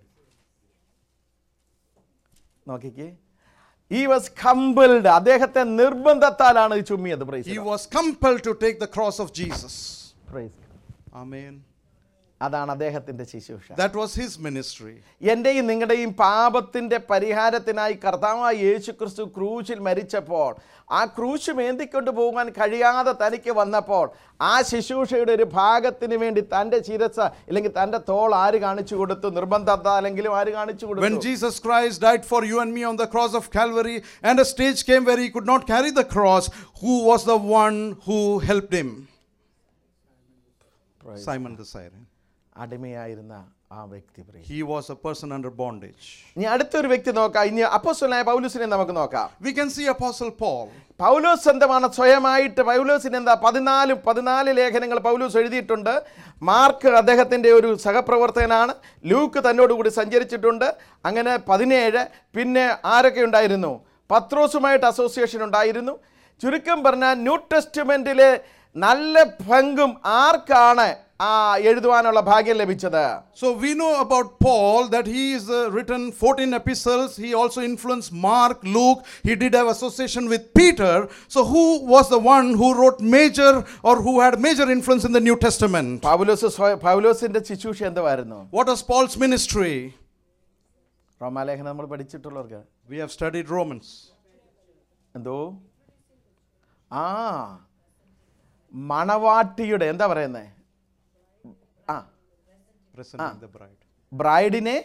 Speaker 1: നോക്കിക്കേ, he was compelled, അദ്ദേഹത്തെ നിർബന്ധത്താലാണ് ചുമ്മിയത്.
Speaker 2: He was compelled to take the cross of Jesus. Amen.
Speaker 1: അതാണ് അദ്ദേഹത്തിന്റെ ശുശ്രൂഷ.
Speaker 2: That was his ministry.
Speaker 1: എന്റെയും നിങ്ങളുടെയും പാപത്തിന്റെ പരിഹാരത്തിനായി കർത്താവായ യേശുക്രിസ്തു ക്രൂശിൽ മരിച്ചപ്പോൾ, ആ ക്രൂശ് മേന്തിക്കൊണ്ട് പോകാൻ കഴിയാതെ തനിക്ക് വന്നപ്പോൾ, ആ ശുശ്രൂഷയുടെ ഒരു ഭാഗത്തിന് വേണ്ടി തന്റെ ശിരസ് അല്ലെങ്കിൽ തന്റെ തോൾ ആര് കാണിച്ചു കൊടുത്തു? നിർബന്ധത്താലെങ്കിലും ആര് കാണിച്ചു കൊടുത്തു?
Speaker 2: When Jesus Christ died for you and me on the cross of Calvary, and a stage came where he could not carry the cross, who was the one who helped him? Simon the Cyrene.
Speaker 1: അടിമയായിരുന്ന ആ വ്യക്തി.
Speaker 2: He was a person under bondage.
Speaker 1: ഇനി അടുത്തൊരു വ്യക്തി നോക്കാം. ഇനി അപ്പോസ്തലനായ പൗലോസിനെ നമുക്ക് നോക്കാം.
Speaker 2: We can see Apostle Paul.
Speaker 1: പൗലോസ് എന്താണ് സ്വയമായിട്ട്? പൗലോസിന് എന്താ 14 ലേഖനങ്ങൾ പൗലോസ് എഴുതിയിട്ടുണ്ട്. മാർക്ക് അദ്ദേഹത്തിൻ്റെ ഒരു സഹപ്രവർത്തകനാണ്. ലൂക്ക് തന്നോട് കൂടി സഞ്ചരിച്ചിട്ടുണ്ട്. അങ്ങനെ 17. പിന്നെ ആരൊക്കെ ഉണ്ടായിരുന്നു? പത്രോസുമായിട്ട് അസോസിയേഷൻ ഉണ്ടായിരുന്നു. ചുരുക്കം പറഞ്ഞാൽ ന്യൂ ടെസ്റ്റ്മെന്റിലെ നല്ല പങ്കും ആർക്കാണ് എഴുതുവാനുള്ള ഭാഗ്യം ലഭിച്ചത്?
Speaker 2: So we know about Paul that he is written 14 epistles. He also influenced Mark, Luke. He did have association with Peter. So who was the one who wrote major or who had major influence in the New Testament?
Speaker 1: പൗലോസിന്റെ ശുശ്രൂഷ എന്തായിരുന്നു?
Speaker 2: What was Paul's ministry?
Speaker 1: റോമാലേഖനം നമ്മൾ പഠിച്ചിട്ടുള്ളവർക്ക്
Speaker 2: We have studied Romans.
Speaker 1: എന്തോ ആ മണവാട്ടിയുടെ എന്താ പറയുന്നേ ആ
Speaker 2: Presenting the bride.
Speaker 1: ബ്രൈഡിനെ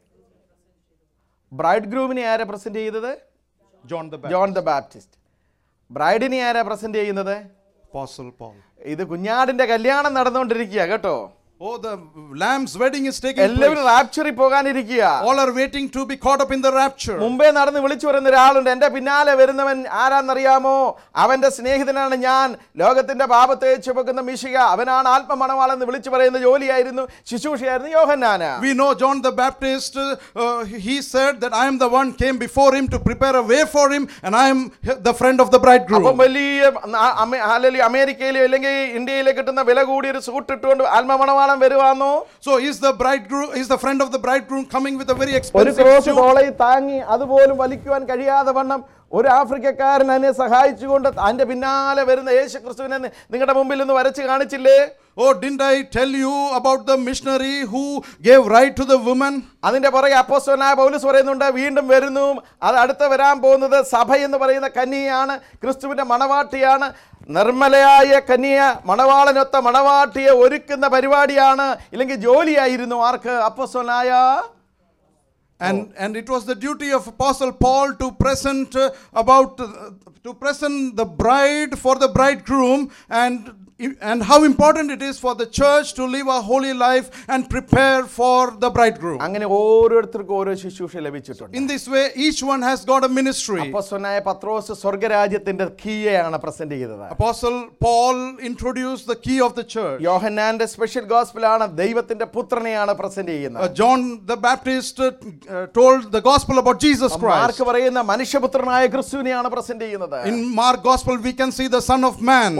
Speaker 1: ബ്രൈഡ് ഗ്രൂമിനെ ആരാ പ്രസന്റ് ചെയ്തത്? John the Baptist. ബ്രൈഡിനെ ആരാ പ്രസന്റ് ചെയ്യുന്നത്?
Speaker 2: Apostle Paul.
Speaker 1: ഇത് കുഞ്ഞാടിന്റെ കല്യാണം നടന്നുകൊണ്ടിരിക്കുക കേട്ടോ.
Speaker 2: Oh, the lamb's wedding is taking
Speaker 1: എല്ലാവരും
Speaker 2: place.
Speaker 1: റാപ്ചറിൽ പോകാനിരിക്കുക.
Speaker 2: All are waiting to be caught up in the rapture.
Speaker 1: മുമ്പേ നടന്ന് വിളിച്ചു പറയുന്ന ഒരാളുണ്ട്, എന്റെ പിന്നാലെ വരുന്നവൻ ആരാന്നറിയാമോ? അവന്റെ സ്നേഹിതനാണ് ഞാൻ, ലോകത്തിന്റെ പാപത്തെ ചുമക്കുന്ന മിശിഹ, അവനാണ് ആത്മമണവാളെന്ന് വിളിച്ചു പറയുന്ന ജോലിയായിരുന്നു, ശുശ്രൂഷയായിരുന്നു യോഹന്നാന്.
Speaker 2: We know John the Baptist, he said that I am the one came before him to prepare a way for him, and I am the friend of the bridegroom.
Speaker 1: അപ്പം വലിയ അമേരിക്കയിലോ അല്ലെങ്കിൽ ഇന്ത്യയിലെ കിട്ടുന്ന വില കൂടിയ ഒരു സൂട്ട് ഇട്ടുകൊണ്ട് ആത്മമണവാളൻ വരുവാന്നോ?
Speaker 2: So is the bridegroom, is the friend of the bridegroom coming with a very
Speaker 1: ഒരു
Speaker 2: expensive
Speaker 1: ക്രോസ്
Speaker 2: suit?
Speaker 1: തോളയിൽ താങ്ങി അതുപോലും വലിക്കുവാൻ കഴിയാതെ വണ്ണം ഒരു ആഫ്രിക്കക്കാരൻ എന്നെ സഹായിച്ചുകൊണ്ട് അതിന്റെ പിന്നാലെ വരുന്ന യേശു ക്രിസ്തുവിനെ നിങ്ങളുടെ മുമ്പിൽ നിന്ന് വരച്ച് കാണിച്ചില്ലേ?
Speaker 2: Oh, didn't I tell you about the missionary who gave right to the woman?
Speaker 1: അതിന്റെ പുറകെ അപ്പോസ്തലനായ പൗലോസ് പറയുന്നുണ്ട്, വീണ്ടും വരുന്നു, അത് അടുത്ത വരാൻ പോകുന്നത് സഭ എന്ന് പറയുന്ന കന്യയാണ്, ക്രിസ്തുവിന്റെ മണവാട്ടിയാണ്. നിർമ്മലയായ കന്യ മണവാളനൊത്ത മണവാട്ടിയെ ഒരുക്കുന്ന പരിപാടിയാണ്, ഇല്ലെങ്കിൽ ജോലിയായിരുന്നു ആർക്ക്? അപ്പോസ്തലനായ.
Speaker 2: And it was the duty of Apostle Paul to present to present the bride for the bridegroom, and how important it is for the church to live a holy life and prepare for the bridegroom.
Speaker 1: അങ്ങനെ ഓരോരുത്തർക്കും ഓരോ ശുശ്രൂഷ ലഭിച്ചിട്ടുണ്ട്.
Speaker 2: In this way, each one has got a ministry.
Speaker 1: അപ്പോസ്തലനായ പത്രോസ് സ്വർഗ്ഗരാജ്യത്തിന്റെ കീയാണ് പ്രസന്റ് ചെയ്തത്.
Speaker 2: Apostle Paul introduced the key of the church.
Speaker 1: യോഹന്നാന്റെ സ്പെഷ്യൽ ഗോസ്പലാണ് ദൈവത്തിന്റെ പുത്രനെയാണ് പ്രസന്റ് ചെയ്യുന്നത്.
Speaker 2: John the Baptist told the gospel about Jesus Christ.
Speaker 1: Mark പറയുന്ന മനുഷ്യപുത്രനായ ക്രിസ്തുവിനെയാണ് പ്രസന്റ് ചെയ്യുന്നത്.
Speaker 2: In Mark gospel we can see the Son of Man.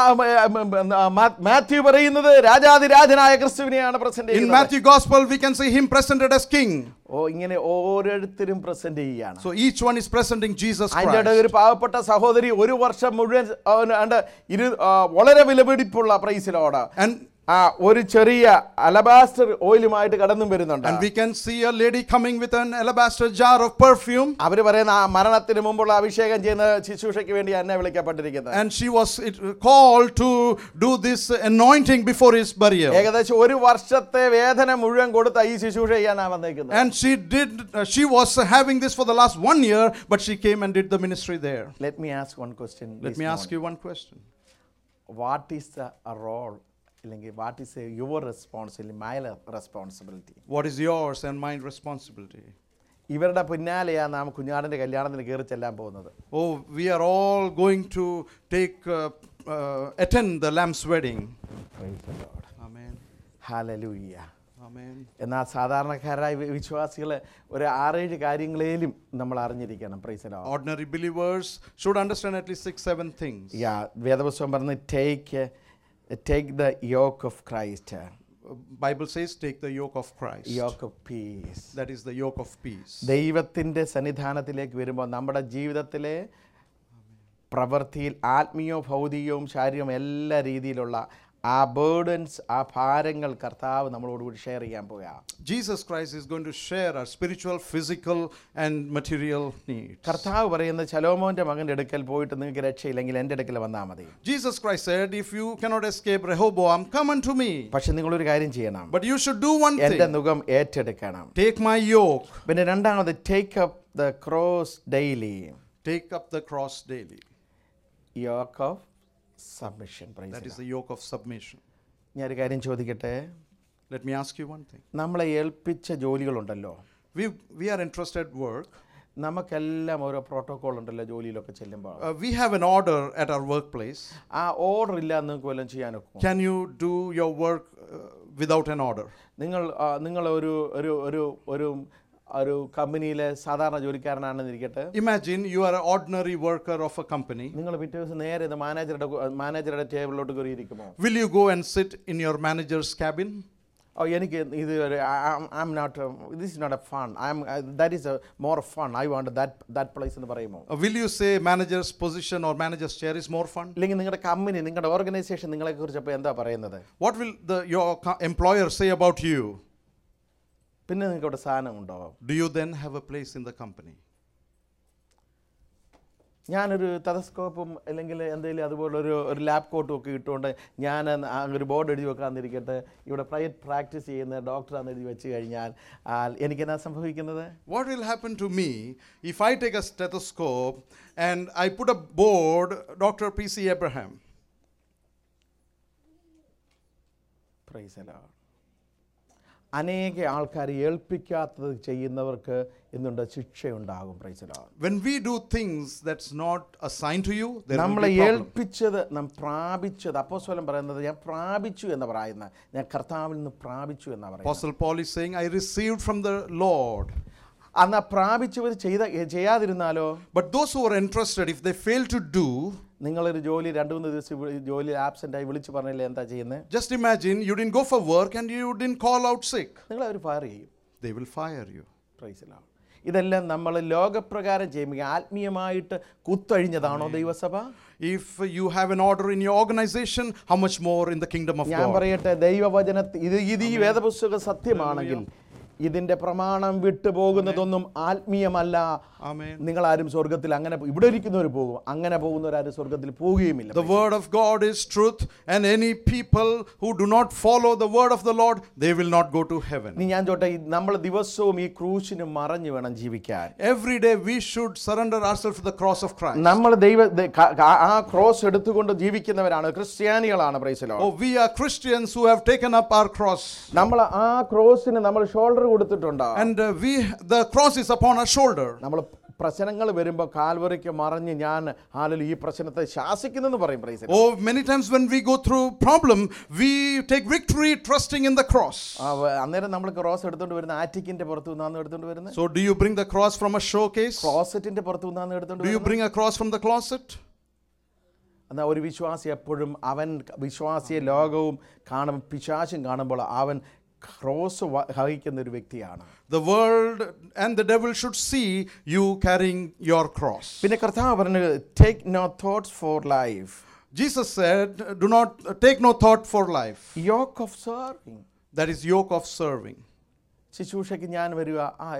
Speaker 1: Matthew പറയുന്നത് രാജാതിരാജനായ ക്രിസ്തുവിനെയാണ് പ്രസന്റ്
Speaker 2: In
Speaker 1: ചെയ്യുന്നത്.
Speaker 2: Matthew gospel we can see him presented as king.
Speaker 1: ഇങ്ങനെ ഓരോരുത്തരും പ്രസന്റ് ചെയ്യാണ്.
Speaker 2: So each one is presenting Jesus
Speaker 1: അതിന്റെ
Speaker 2: Christ.
Speaker 1: ഒരു പാവപ്പെട്ട സഹോദരി ഒരു വർഷം മുഴുവൻ വളരെ വിലപിടിപ്പുള്ള പ്രൈസിലോട് ഒരു ചെറിയ അലബാസ്റ്റർ ഓയിലുമായിട്ട് കടന്നു വരുന്നുണ്ട്.
Speaker 2: And we can see a lady coming with an alabaster jar of perfume.
Speaker 1: അവര് പറയുന്ന മരണത്തിന് മുമ്പുള്ള അഭിഷേകം ചെയ്യുന്ന ശുശ്രൂഷയ്ക്ക് വേണ്ടി എന്നെ വിളിക്കപ്പെട്ടിരിക്കുന്നത്.
Speaker 2: And she was called to do this anointing before his burial.
Speaker 1: ഏകദേശം ഒരു വർഷത്തെ വേദന മുഴുവൻ കൊടുത്ത ഈ ശുശ്രൂഷ ചെയ്യാനാണ് വന്നേക്കുന്നത്.
Speaker 2: And she was having this for the last 1 year, but she came and did the ministry there.
Speaker 1: Let me ask one question.
Speaker 2: Let me ask you one question.
Speaker 1: What is the role? What is your responsibility, my responsibility?
Speaker 2: What is yours and my responsibility?
Speaker 1: ഇവരുടെ പിന്നാലെയാണ് നാം കുഞ്ഞാടിന്റെ കല്യാണത്തിന് കയറി ചെല്ലാൻ പോകുന്നത്.
Speaker 2: Oh, we are all going to attend the Lamb's wedding.
Speaker 1: Praise the Lord.
Speaker 2: Amen.
Speaker 1: Hallelujah.
Speaker 2: Amen.
Speaker 1: എന്നാൽ സാധാരണക്കാരായ വിശ്വാസികൾ ഒരു 6-7 കാര്യങ്ങളേലും നമ്മൾ അറിഞ്ഞിരിക്കണം. Praise the Lord.
Speaker 2: Ordinary believers should understand at least 6-7 things.
Speaker 1: വേദപുസ്തകം പറഞ്ഞ് take the yoke of Christ.
Speaker 2: Bible says take the yoke of Christ.
Speaker 1: Yoke of peace.
Speaker 2: That is the yoke of peace.
Speaker 1: ദൈവത്തിന്റെ സന്നിധാനത്തിലേക്ക് വരുമ്പോൾ നമ്മുടെ ജീവിതത്തിലെ പ്രവൃത്തിയിൽ ആത്മീയവും ഭൗതികവും ശാരീരികവും എല്ലാ രീതിയിലുള്ള ആ ബേർഡൻസ്, ആ ഭാരങ്ങൾ കർത്താവ് നമ്മളോടുകൂടി ഷെയർ ചെയ്യാൻ പോവുക.
Speaker 2: Jesus Christ is going to share our spiritual, physical and material needs.
Speaker 1: കർത്താവ് പറയുന്നത് ശലോമോന്റെ മകന്റെ അടുക്കൽ പോയിട്ട് നിങ്ങൾക്ക് രക്ഷയില്ലെങ്കിൽ എൻ്റെ അടുക്കൽ വന്നാൽ മതി.
Speaker 2: Jesus Christ said, if you cannot escape Rehoboam, come unto me.
Speaker 1: പക്ഷെ നിങ്ങളൊരു കാര്യം ചെയ്യണം.
Speaker 2: But you should do one
Speaker 1: എൻ്റെ
Speaker 2: thing.
Speaker 1: നുകം ഏറ്റെടുക്കണം.
Speaker 2: Take my yoke.
Speaker 1: പിന്നെ രണ്ടാമത് take up the cross daily.
Speaker 2: Take up the cross daily.
Speaker 1: Yoke of submission.
Speaker 2: That is the yoke of submission.
Speaker 1: ഞാനൊരു കാര്യം ചോദിക്കട്ടെ.
Speaker 2: Let me ask you one thing.
Speaker 1: നമ്മളെ ഏൽപ്പിച്ച ജോലികളുണ്ടല്ലോ,
Speaker 2: We are entrusted work.
Speaker 1: നമുക്കെല്ലാം ഓരോ പ്രോട്ടോകോൾ ഉണ്ടല്ലോ ജോലിയിലൊക്കെ ചെല്ലുമ്പോൾ.
Speaker 2: We have an order at our workplace.
Speaker 1: ആ ഓർഡർ ഇല്ല നിങ്ങൾക്ക് വല്ലതും ചെയ്യാനൊക്കെ?
Speaker 2: Can you do your work without an order?
Speaker 1: നിങ്ങൾ ഒരു കമ്പനിയിലെ സാധാരണ ജോലിക്കാരനാണെന്നിരിക്കട്ടെ.
Speaker 2: Imagine you are an ordinary worker of a company.
Speaker 1: നിങ്ങൾ പിറ്റേ ദിവസം നേരെ മാനേജറുടെ ടേബിളിലോട്ട് കയറിയിരിക്കുമോ?
Speaker 2: Will you go and sit in your manager's cabin?
Speaker 1: എനിക്ക് ഇത് this is not a fun. That is a more fun. I want that place എന്ന് പറയുമോ?
Speaker 2: Will you say manager's position or manager's chair is more fun?
Speaker 1: അല്ലെങ്കിൽ നിങ്ങളുടെ കമ്പനി, നിങ്ങളുടെ ഓർഗനൈസേഷൻ നിങ്ങളെക്കുറിച്ച് അപ്പോൾ എന്താ പറയുന്നത്?
Speaker 2: What will your employer say about you?
Speaker 1: പിന്നെ നിങ്ങൾക്ക് അവിടെ സ്ഥാനമുണ്ടോ?
Speaker 2: Do you then have a place in the company?
Speaker 1: ഞാനൊരു ടെലസ്കോപ്പും അല്ലെങ്കിൽ എന്തെങ്കിലും അതുപോലൊരു ലാബ് കോട്ടും ഒക്കെ ഇട്ടുകൊണ്ട് ഞാൻ ഒരു ബോർഡ് എഴുതി വെക്കാന്നിരിക്കട്ടെ, ഇവിടെ പ്രൈവറ്റ് പ്രാക്ടീസ് ചെയ്യുന്ന ഡോക്ടറാന്ന് എഴുതി വെച്ച് കഴിഞ്ഞാൽ എനിക്കെന്നാ സംഭവിക്കുന്നത്?
Speaker 2: What will happen to me if I take a stethoscope and I put a board, Dr. P.C. Abraham?
Speaker 1: Praise the Lord. അനേക ആൾക്കാർ ഏൽപ്പിക്കാത്തത് ചെയ്യുന്നവർക്ക് എന്തുണ്ട്? ശിക്ഷയുണ്ടാകും. Praise the Lord.
Speaker 2: When we do things that's not assigned to you, there will
Speaker 1: നമ്മളെ
Speaker 2: be problem.
Speaker 1: ഏൽപ്പിച്ചത് നാം പ്രാപിച്ചത്, അപ്പോസ്തലൻ പറയുന്നത് ഞാൻ പ്രാപിച്ചു എന്ന് പറയുന്ന, ഞാൻ കർത്താവിൽ നിന്ന് പ്രാപിച്ചു എന്നാണ് പറയുന്നത്.
Speaker 2: Apostle Paul is saying, I received from the Lord.
Speaker 1: അന്ന് പ്രാപിച്ചവർ ചെയ്യാതിരുന്നാലോ?
Speaker 2: But those who are entrusted, if they fail to do,
Speaker 1: നിങ്ങളൊരു ജോലി 2-3 ദിവസം ജോലി ആബ്സെന്റ് ആയി വിളിച്ച് പറഞ്ഞില്ലേ, എന്താ ചെയ്യുന്നത്?
Speaker 2: just imagine you didn't go for work and you didn't call out sick.
Speaker 1: നിങ്ങൾ അവർ ഫയർ ചെയ്യും.
Speaker 2: They will fire you.
Speaker 1: Praise the Lord. ഇതെല്ലാം നമ്മൾ ലോകപ്രകാരം ചെയ്യുമ്പോൾ ആത്മീയമായിട്ട് കുത്തഴിഞ്ഞതാണോ ദൈവസഭ?
Speaker 2: If you have an order in your organization, how much more in the kingdom of
Speaker 1: ഞാൻ
Speaker 2: God?
Speaker 1: പറയട്ടെ, ദൈവവചനത്തിൽ ഇത് ഈ വേദപുസ്തകം സത്യമാണെങ്കിൽ ഇതിന്റെ പ്രമാണം വിട്ടുപോകുന്നതൊന്നും ആത്മീയമല്ല. നിങ്ങളാരും സ്വർഗത്തിൽ അങ്ങനെ ഇവിടെ ഇരിക്കുന്നവർ പോകും, അങ്ങനെ പോകുന്നവരാരും സ്വർഗത്തിൽ പോവുകയുമില്ല.
Speaker 2: The word of God is truth, and any people who do not follow the word of the Lord, they will not go to heaven.
Speaker 1: ഞാൻ ചോട്ടെ, നമ്മൾ ദിവസവും ഈ ക്രൂശിന് മറഞ്ഞു വേണം ജീവിക്കാൻ.
Speaker 2: Every day we should surrender ourselves to the cross of Christ.
Speaker 1: നമ്മൾ ആ ക്രോസ് എടുത്തുകൊണ്ട് ജീവിക്കുന്നവരാണ്, ക്രിസ്ത്യാനികളാണ്. Praise the Lord.
Speaker 2: Oh, we are Christians who have taken up our cross.
Speaker 1: നമ്മൾ ആ ക്രോസിന് നമ്മൾ ഷോൾഡർ കൊടുത്തിട്ടുണ്ട്.
Speaker 2: And the cross is upon our shoulder.
Speaker 1: നമ്മൾ പ്രശ്നങ്ങൾ വരുമ്പോൾ കാൽവറിക്ക് മറഞ്ഞ് ഞാൻ ഈ പ്രശ്നത്തെ ശാസിക്കുന്നെന്ന് പറയും. Praise the Lord.
Speaker 2: Oh, many times when we go through problem, we take victory trusting in the cross.
Speaker 1: അന്നേരം നമ്മൾ ക്രോസ് എടുത്തുകൊണ്ട് വരുന്ന ആറ്റിക്കിന്റെ പുറത്തു നിന്നാണ് എടുത്തുകൊണ്ട് വരുന്നത്.
Speaker 2: So do you bring the cross from a showcase?
Speaker 1: ക്ലോസറ്റിന്റെ പുറത്തു നിന്നാണ് എടുത്തുകൊണ്ട്
Speaker 2: Do you bring a cross from the closet?
Speaker 1: എന്നാൽ ഒരു വിശ്വാസി എപ്പോഴും അവൻ വിശ്വാസിയെ ലോകവും കാണും പിശാചും കാണുമ്പോൾ അവൻ ക്രോസ് വഹിക്കുന്ന ഒരു വ്യക്തിയാണ്.
Speaker 2: The world and the devil should see you carrying your cross.
Speaker 1: പിന്നെ കർത്താവ് പറഞ്ഞു, take no thoughts for life.
Speaker 2: Jesus said, do not take no thought for life.
Speaker 1: Yoke of serving.
Speaker 2: That is yoke of serving.
Speaker 1: ശുശ്രൂഷയ്ക്ക് ഞാൻ വരിക,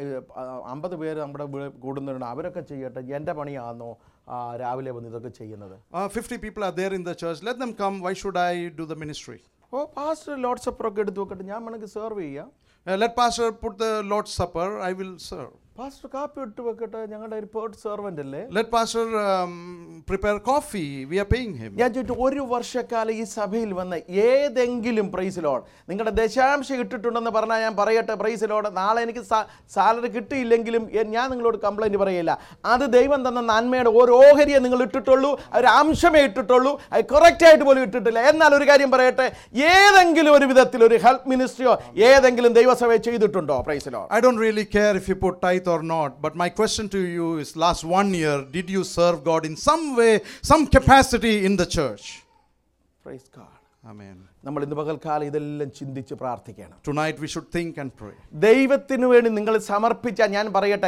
Speaker 1: 50 പേര് നമ്മുടെ കൂടുന്നുണ്ട്, അവരൊക്കെ ചെയ്യട്ടെ, എൻ്റെ പണിയാണോ രാവിലെ വന്ന് ഇതൊക്കെ ചെയ്യുന്നത്?
Speaker 2: 50 people are there in the church, let them come, why should I do the ministry?
Speaker 1: Pastor Lord supper ഒക്കെ എടുത്ത് വെക്കട്ടെ, ഞാൻ വേണമെങ്കിൽ സെർവ് ചെയ്യാം.
Speaker 2: Let pastor put the Lord's supper, I will serve.
Speaker 1: Pastor കാപ്പി ഇട്ട് വെക്കട്ടെ, ഞങ്ങളുടെ ഒരു പേർഡ് സെർവന്റ് അല്ലേ.
Speaker 2: Let pastor prepare coffee, we are paying him.
Speaker 1: ഞാൻ ചോദിച്ചു, ഒരു വർഷക്കാലം ഈ സഭയിൽ വന്ന ഏതെങ്കിലും പ്രൈസ് ലോർഡ് നിങ്ങളുടെ ദശാംശം ഇട്ടിട്ടുണ്ടെന്ന് പറഞ്ഞാൽ ഞാൻ പറയട്ടെ, പ്രൈസ് ലോർഡ്, നാളെ എനിക്ക് സാലറി കിട്ടിയില്ലെങ്കിലും ഞാൻ നിങ്ങളോട് കംപ്ലൈൻറ്റ് പറയില്ല. അത് ദൈവം തന്ന നന്മയുടെ ഓരോ ഓഹരിയെ നിങ്ങൾ ഇട്ടിട്ടുള്ളൂ, ഒരു അംശമേ ഇട്ടിട്ടുള്ളൂ, അത് കറക്റ്റായിട്ട് പോലും ഇട്ടിട്ടില്ല. എന്നാൽ ഒരു കാര്യം പറയട്ടെ, ഏതെങ്കിലും ഒരു വിധത്തിൽ ഒരു ഹെൽപ്പ് മിനിസ്ട്രിയോ ഏതെങ്കിലും ദൈവസഭയെ ചെയ്തിട്ടുണ്ടോ? Praise Lord.
Speaker 2: I don't really care if you put tithe or not, but my question to you is, last 1 year did you serve God in some way, some capacity in the church?
Speaker 1: Praise God.
Speaker 2: Amen.
Speaker 1: നമ്മൾ ഇന്ന് പകൽക്കാലം ഇതെല്ലാം ചിന്തിച്ച് പ്രാർത്ഥിക്കണം.
Speaker 2: Tonight we should think and pray.
Speaker 1: ദൈവത്തിനു വേണ്ടി നിങ്ങൾ സമർപ്പിച്ച, ഞാൻ പറയട്ടെ,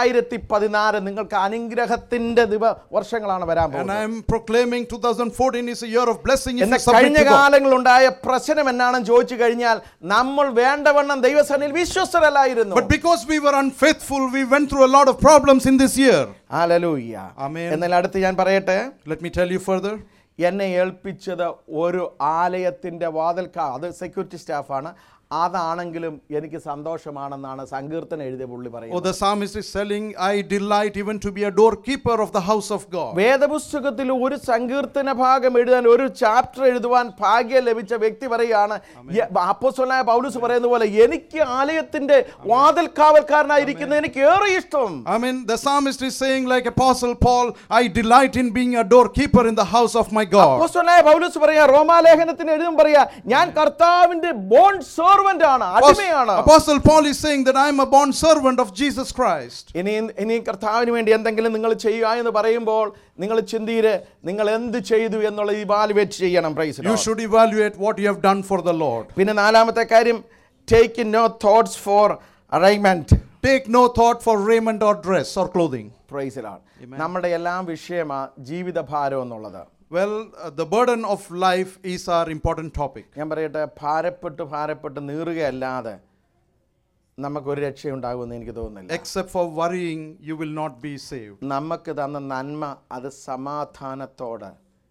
Speaker 1: 2014 നിങ്ങൾക്ക് അനുഗ്രഹത്തിന്റെ വർഷങ്ങളാണ് വരാൻ പോകുന്നത്.
Speaker 2: And I am proclaiming 2014 is a year of blessing if you submit
Speaker 1: കഴിഞ്ഞ
Speaker 2: to God.
Speaker 1: കാലങ്ങളുണ്ടായ പ്രശ്നം എന്നാണെന്ന് ചോദിച്ചു കഴിഞ്ഞാൽ നമ്മൾ വേണ്ടവണ്ണം ദൈവസന്നിധിയിൽ വിശ്വസ്തരല്ലായിരുന്നു.
Speaker 2: But because we were unfaithful, we went through a lot of problems in this year.
Speaker 1: Hallelujah.
Speaker 2: Amen.
Speaker 1: എന്നാൽ അടുത്ത് ഞാൻ പറയട്ടെ,
Speaker 2: Let me tell you further.
Speaker 1: എന്നെ ഏൽപ്പിച്ചത് ഒരു ആലയത്തിൻ്റെ വാതിൽക്കാ, അത് സെക്യൂരിറ്റി സ്റ്റാഫാണ്, അതാണെങ്കിലും എനിക്ക് സന്തോഷമാണെന്നാണ് സങ്കീർത്തനം എഴുതിയ പുള്ളി പറയുന്നത്.
Speaker 2: Oh, the psalmist is telling, I delight even to be a doorkeeper of the house of God.
Speaker 1: വേദപുസ്തകത്തിൽ ഒരു സങ്കീർത്തന ഭാഗം എഴുതാൻ, ഒരു ചാപ്റ്റർ എഴുതുവാൻ ഭാഗ്യം ലഭിച്ച വ്യക്തി പറയുകയാണ്, അപ്പോസ്തലനായ പൗലോസ് പറയുന്ന പോലെ, എനിക്ക് ആലയത്തിന്റെ വാതിൽക്കാവൽക്കാരനായിരിക്കുന്നത് എനിക്ക് ഏറെ ഇഷ്ടം.
Speaker 2: I mean, the psalmist is saying, like Apostle Paul, I delight in being a doorkeeper in the house of my God.
Speaker 1: അപ്പോസ്തലനായ പൗലോസ് പറയാ, റോമാലേഖനത്തിന് എഴുതും പറയാ, ഞാൻ കർത്താവിന്റെ ബോൺ സെർവന്റ് ആണ്, അടിമയാണ്.
Speaker 2: Apostle Paul is saying that I am a bond servant of Jesus Christ.
Speaker 1: ഇനി കർത്താവിന് വേണ്ടി എന്തെങ്കിലും നിങ്ങൾ ചെയ്യുക എന്ന് പറയുമ്പോൾ നിങ്ങൾ ചിന്തിര്, നിങ്ങൾ എന്ത് ചെയ്തു എന്നുള്ളത് ഇവാലുവേറ്റ് ചെയ്യണം. Praise the Lord.
Speaker 2: You should evaluate what you have done for the Lord.
Speaker 1: പിന്നെ നാലാമത്തെ കാര്യം, take no thoughts for raiment.
Speaker 2: Take no thought for raiment or dress or clothing.
Speaker 1: Praise the Lord. നമ്മുടെ എല്ലാം വിഷയമാണ് ജീവിതഭാരം എന്നുള്ളത്.
Speaker 2: Well, the burden of life is our important topic.
Speaker 1: ഞാൻ പറയട്ടെ, ഭാരപ്പെട്ട് നീറുകയല്ലാതെ നമുക്കൊരു രക്ഷയുണ്ടാകുമെന്ന് എനിക്ക് തോന്നുന്നില്ല.
Speaker 2: Except for worrying, you will not be saved.
Speaker 1: നമുക്ക് തന്ന നന്മ അത് സമാധാനത്തോടെ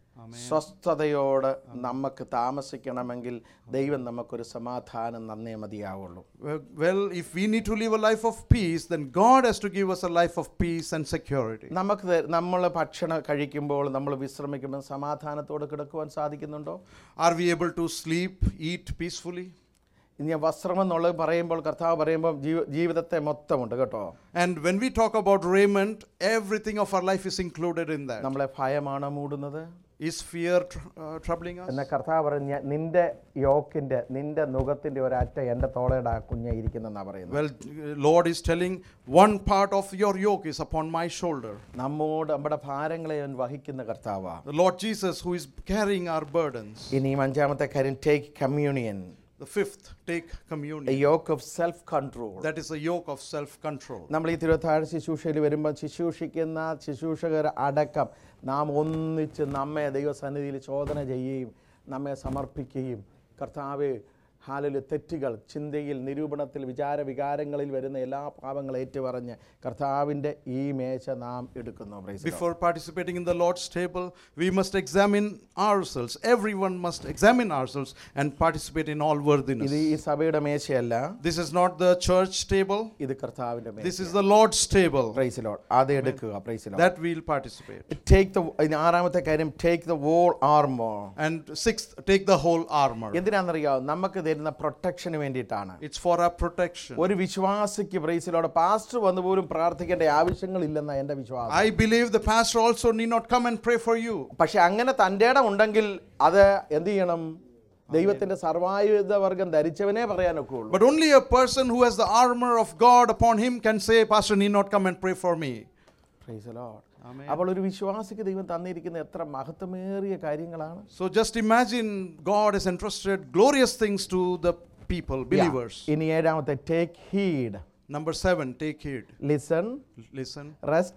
Speaker 1: സ്വസ്ഥതയോടെ നമുക്ക് താമസിക്കണമെങ്കിൽ ദൈവം നമുക്കൊരു സമാധാനം നന്നേ മതിയാവുള്ളൂ.
Speaker 2: Well, if we need to live a life of peace, then God has to give us a life of peace and security.
Speaker 1: നമ്മൾ ഭക്ഷണം കഴിക്കുമ്പോൾ, നമ്മൾ വിശ്രമിക്കുമ്പോൾ സമാധാനത്തോടെ കിടക്കുവാൻ സാധിക്കുന്നുണ്ടോ?
Speaker 2: Are we able to sleep, eat peacefully?
Speaker 1: ഇനി വസ്ത്രം എന്നുള്ളത് പറയുമ്പോൾ കർത്താവ് പറയുമ്പോൾ ജീവിതത്തെ മൊത്തമുണ്ട് കേട്ടോ.
Speaker 2: And when we talk about raiment, everything of our life is included in that.
Speaker 1: നമ്മളെ ഭയമാണ് മൂടുന്നത്.
Speaker 2: Is fear troubling us?
Speaker 1: എന്നാൽ കർത്താവ് പറഞ്ഞ നിന്റെ യോക്കിന്റെ, നിന്റെ നുകത്തിന്റെ ഒരറ്റ എൻ്റെ തോളയുടെ കുഞ്ഞെ ഇരിക്കുന്നെന്നാണ് പറയുന്നത്.
Speaker 2: Well, Lord is telling one part of your yoke is upon my shoulder.
Speaker 1: നമ്മുടെ ഭാരങ്ങളെ അവൻ വഹിക്കുന്ന കർത്താവാണ്.
Speaker 2: The Lord Jesus who is carrying our burdens.
Speaker 1: ഇനിയും അഞ്ചാമത്തെ കാര്യം, take communion.
Speaker 2: The fifth, take communion.
Speaker 1: A yoke of self-control.
Speaker 2: That is a yoke of self-control.
Speaker 1: നമ്മൾ ഈ തിരുവത്താഴ് ശുശ്രൂഷയിൽ വരുമ്പോൾ ശുശ്രൂഷിക്കുന്ന ശുശ്രൂഷകർ അടക്കം നാം ഒന്നിച്ച് നമ്മെ ദൈവസന്നിധിയിൽ ചോദന ചെയ്യുകയും നമ്മെ സമർപ്പിക്കുകയും കർത്താവേ ഹാലല് തെറ്റുകൾ, ചിന്തയിൽ, നിരൂപണത്തിൽ, വികാരങ്ങളിൽ വരുന്ന എല്ലാ പാപങ്ങളും ഏറ്റുപറഞ്ഞ് കർത്താവിൻ്റെ ഈ മേശ നാം എടുക്കുന്നു.
Speaker 2: Before participating in the Lord's table, we must examine ourselves. Everyone must examine ourselves and participate in all worthiness.
Speaker 1: ഇത് ഈ സഭയുടെ മേശയല്ല.
Speaker 2: This is not the church table.
Speaker 1: ഇത് കർത്താവിൻ്റെ മേശ.
Speaker 2: This is the Lord's table.
Speaker 1: Praise the Lord. അത് എടുക്കുക. Praise the Lord.
Speaker 2: That we'll participate.
Speaker 1: ആറാമത്തെ കാര്യം, take the whole armor.
Speaker 2: And sixth, take the whole armor.
Speaker 1: എന്തിനാണെന്നറിയാമോ? നമുക്ക് പ്രൊട്ടക്ഷന് വേണ്ടിയിട്ടാണ്.
Speaker 2: It's for our protection.
Speaker 1: ഒരു വിശ്വാസിക്ക് പ്രൈസ് ദി ലോർഡ് പാസ്റ്റർ വന്നു പോലും പ്രാർത്ഥിക്കേണ്ട ആവശ്യങ്ങളില്ലെന്ന എൻ്റെ വിശ്വാസം.
Speaker 2: I believe the pastor also need not come and pray for you.
Speaker 1: പക്ഷെ അങ്ങനെ തൻ്റെ ഇടം ഉണ്ടെങ്കിൽ അത് എന്ത് ചെയ്യണം? ദൈവത്തിന്റെ സർവായുധവർഗം ധരിച്ചവനെ പറയാനൊക്കെ ഉള്ളൂ.
Speaker 2: But only a person who has the armor of God upon him can say, pastor need not come and pray for me.
Speaker 1: Praise the Lord. അപ്പോൾ ഒരു വിശ്വാസിക്ക് ദൈവം തന്നിരിക്കുന്ന എത്ര മഹത്വമേറിയ കാര്യങ്ങളാണ്.
Speaker 2: So just imagine God has entrusted glorious things to the people, believers.
Speaker 1: ഇനി ഏഴാമത്തെ, take heed.
Speaker 2: Number 7, take heed.
Speaker 1: Listen, rest,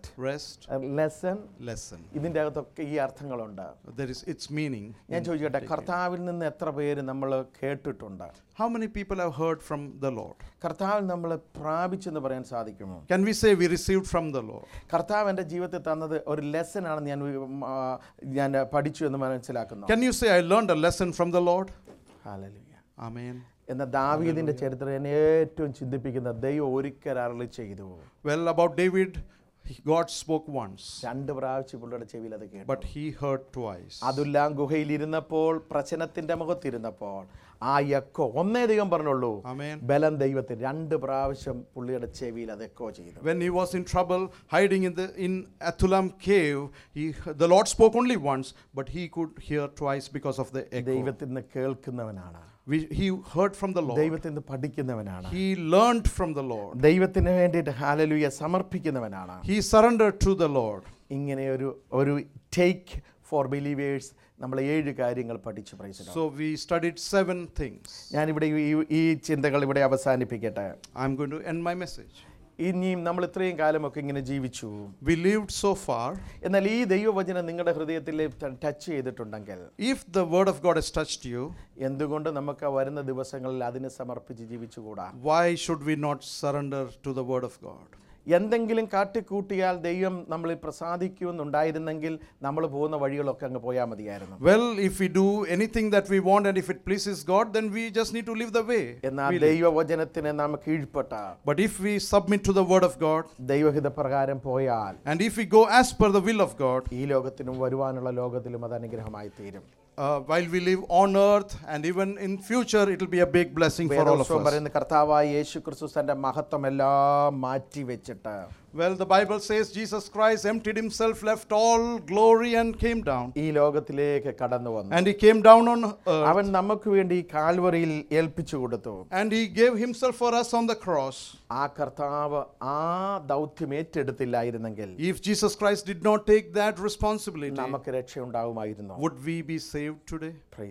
Speaker 1: lesson. ഇതിൻ്റെ അകത്തൊക്കെ ഈ അർത്ഥങ്ങളുണ്ട്.
Speaker 2: There is its meaning.
Speaker 1: ഞാൻ ചോദിക്കട്ടെ, കർത്താവിൽ നിന്ന് എത്ര പേര് നമ്മൾ കേട്ടിട്ടുണ്ട്?
Speaker 2: How many people have heard from the Lord?
Speaker 1: കർത്താവിൽ നമ്മൾ പ്രാപിച്ചെന്ന് പറയാൻ സാധിക്കുമോ?
Speaker 2: Can we say we received from the Lord?
Speaker 1: കർത്താവ് എൻ്റെ ജീവിതത്തിൽ തന്നത് ഒരു ലെസൺ ആണ്, ഞാൻ പഠിച്ചു എന്ന് മനസ്സിലാക്കുന്നു.
Speaker 2: Can you say I learned a lesson from the Lord?
Speaker 1: Hallelujah.
Speaker 2: Amen.
Speaker 1: എന്ന ദാവീദിന്റെ ചരിത്രം എന്നെ ഏറ്റവും ചിന്തിപ്പിക്കുന്ന, ദൈവം ഒരിക്കൽ അരുളി ചെയ്തു.
Speaker 2: Well, about David, God spoke once.
Speaker 1: 2 പ്രാവശ്യം പുള്ളിയുടെ ചെവിയിൽ അത് കേട്ടു.
Speaker 2: But he heard twice.
Speaker 1: അതുല്ലാം ഗുഹയിൽ ഇരുന്നപ്പോൾ, പ്രശ്നത്തിന്റെ മുഖത്തിരുന്നപ്പോൾ ആ എക്കോ ഒന്നേ ദൈവം പറഞ്ഞുള്ളൂ. ബലം ദൈവത്തിന് 2 പ്രാവശ്യം പുള്ളിയുടെ ചെവിയിൽ അത് എക്കോ ചെയ്തു.
Speaker 2: When he was in trouble, hiding in Adullam cave, the Lord spoke only once, but he could hear twice because of the echo.
Speaker 1: ദൈവത്തിൽ നിന്ന് കേൾക്കുന്നവനാണ്.
Speaker 2: He heard from the Lord.
Speaker 1: ദൈവത്തിൽ നിന്ന് പഠിക്കുന്നവനാണ്.
Speaker 2: He learned from the Lord.
Speaker 1: ദൈവത്തിന് വേണ്ടിയിട്ട് ഹല്ലേലൂയ സമർപ്പിക്കുന്നവനാണ്.
Speaker 2: He surrendered to the Lord.
Speaker 1: ഇങ്ങനെ ഒരു ടേക്ക് ഫോർ ബിലീവേഴ്സ് നമ്മൾ 7 കാര്യങ്ങൾ പഠിച്ചു. Praise the Lord.
Speaker 2: So we studied 7 things.
Speaker 1: ഞാൻ ഇവിടെ ഈ ചിന്തകൾ ഇവിടെ അവസാനിപ്പിക്കട്ടെ.
Speaker 2: I'm going to end my message.
Speaker 1: ഇനിയും നമ്മൾ ഇത്രയും കാലമൊക്കെ ഇങ്ങനെ ജീവിച്ചു.
Speaker 2: We lived so far.
Speaker 1: എന്നാൽ ഈ ദൈവവചനം നിങ്ങളുടെ ഹൃദയത്തിൽ ടച്ച് ചെയ്തിട്ടുണ്ടെങ്കിൽ,
Speaker 2: if the word of God has touched you,
Speaker 1: എന്തുകൊണ്ട് നമുക്ക് വരുന്ന ദിവസങ്ങളിൽ അതിനെ സമർപ്പിച്ച് ജീവിച്ചുകൂടാ?
Speaker 2: why should we not surrender to the word of God?
Speaker 1: എന്തെങ്കിലും കാട്ടിക്കൂട്ടിയാൽ ദൈവം നമ്മളിൽ പ്രസാദിക്കുമെന്നുണ്ടായിരുന്നെങ്കിൽ നമ്മൾ പോകുന്ന വഴികളൊക്കെ അങ്ങ് പോയാൽ മതിയായിരുന്നു.
Speaker 2: Well, if we do anything that we want and if it pleases God, then we just need to live the way.
Speaker 1: എന്നാൽ ദൈവവചനത്തിന് നാം കീഴ്പ്പെട്ടാൽ,
Speaker 2: but if we submit to the word of God,
Speaker 1: ദൈവഹിത പ്രകാരം പോയാൽ,
Speaker 2: and if we go as per the will of God,
Speaker 1: ഈ ലോകത്തിനും വരുവാനുള്ള ലോകത്തിലും അത് അനുഗ്രഹമായി തീരും.
Speaker 2: While we live on earth and even in future, it will be a big blessing for all of us.
Speaker 1: പറയുന്ന കർത്താവായ യേശുക്രിസ്തു തന്റെ മഹത്വം എല്ലാം മാറ്റി വെച്ചിട്ട്,
Speaker 2: well, the Bible says Jesus Christ emptied himself, left all glory and came down.
Speaker 1: ഈ ലോകത്തിലേക്ക് കടന്നു വന്നു.
Speaker 2: And he came down on earth.
Speaker 1: അവൻ നമുക്ക് വേണ്ടി കാൽവറിയിൽ ഏൽപ്പിച്ചു കൊടുത്തു.
Speaker 2: And he gave himself for us on the cross.
Speaker 1: ആ കർത്താവ് ആ ദൗത്യം ഏറ്റെടുത്തില്ലായിരുന്നെങ്കിൽ,
Speaker 2: if Jesus Christ did not take that responsibility,
Speaker 1: നമുക്ക് രക്ഷ ഉണ്ടാവുമായിരുന്നു.
Speaker 2: would we be saved today?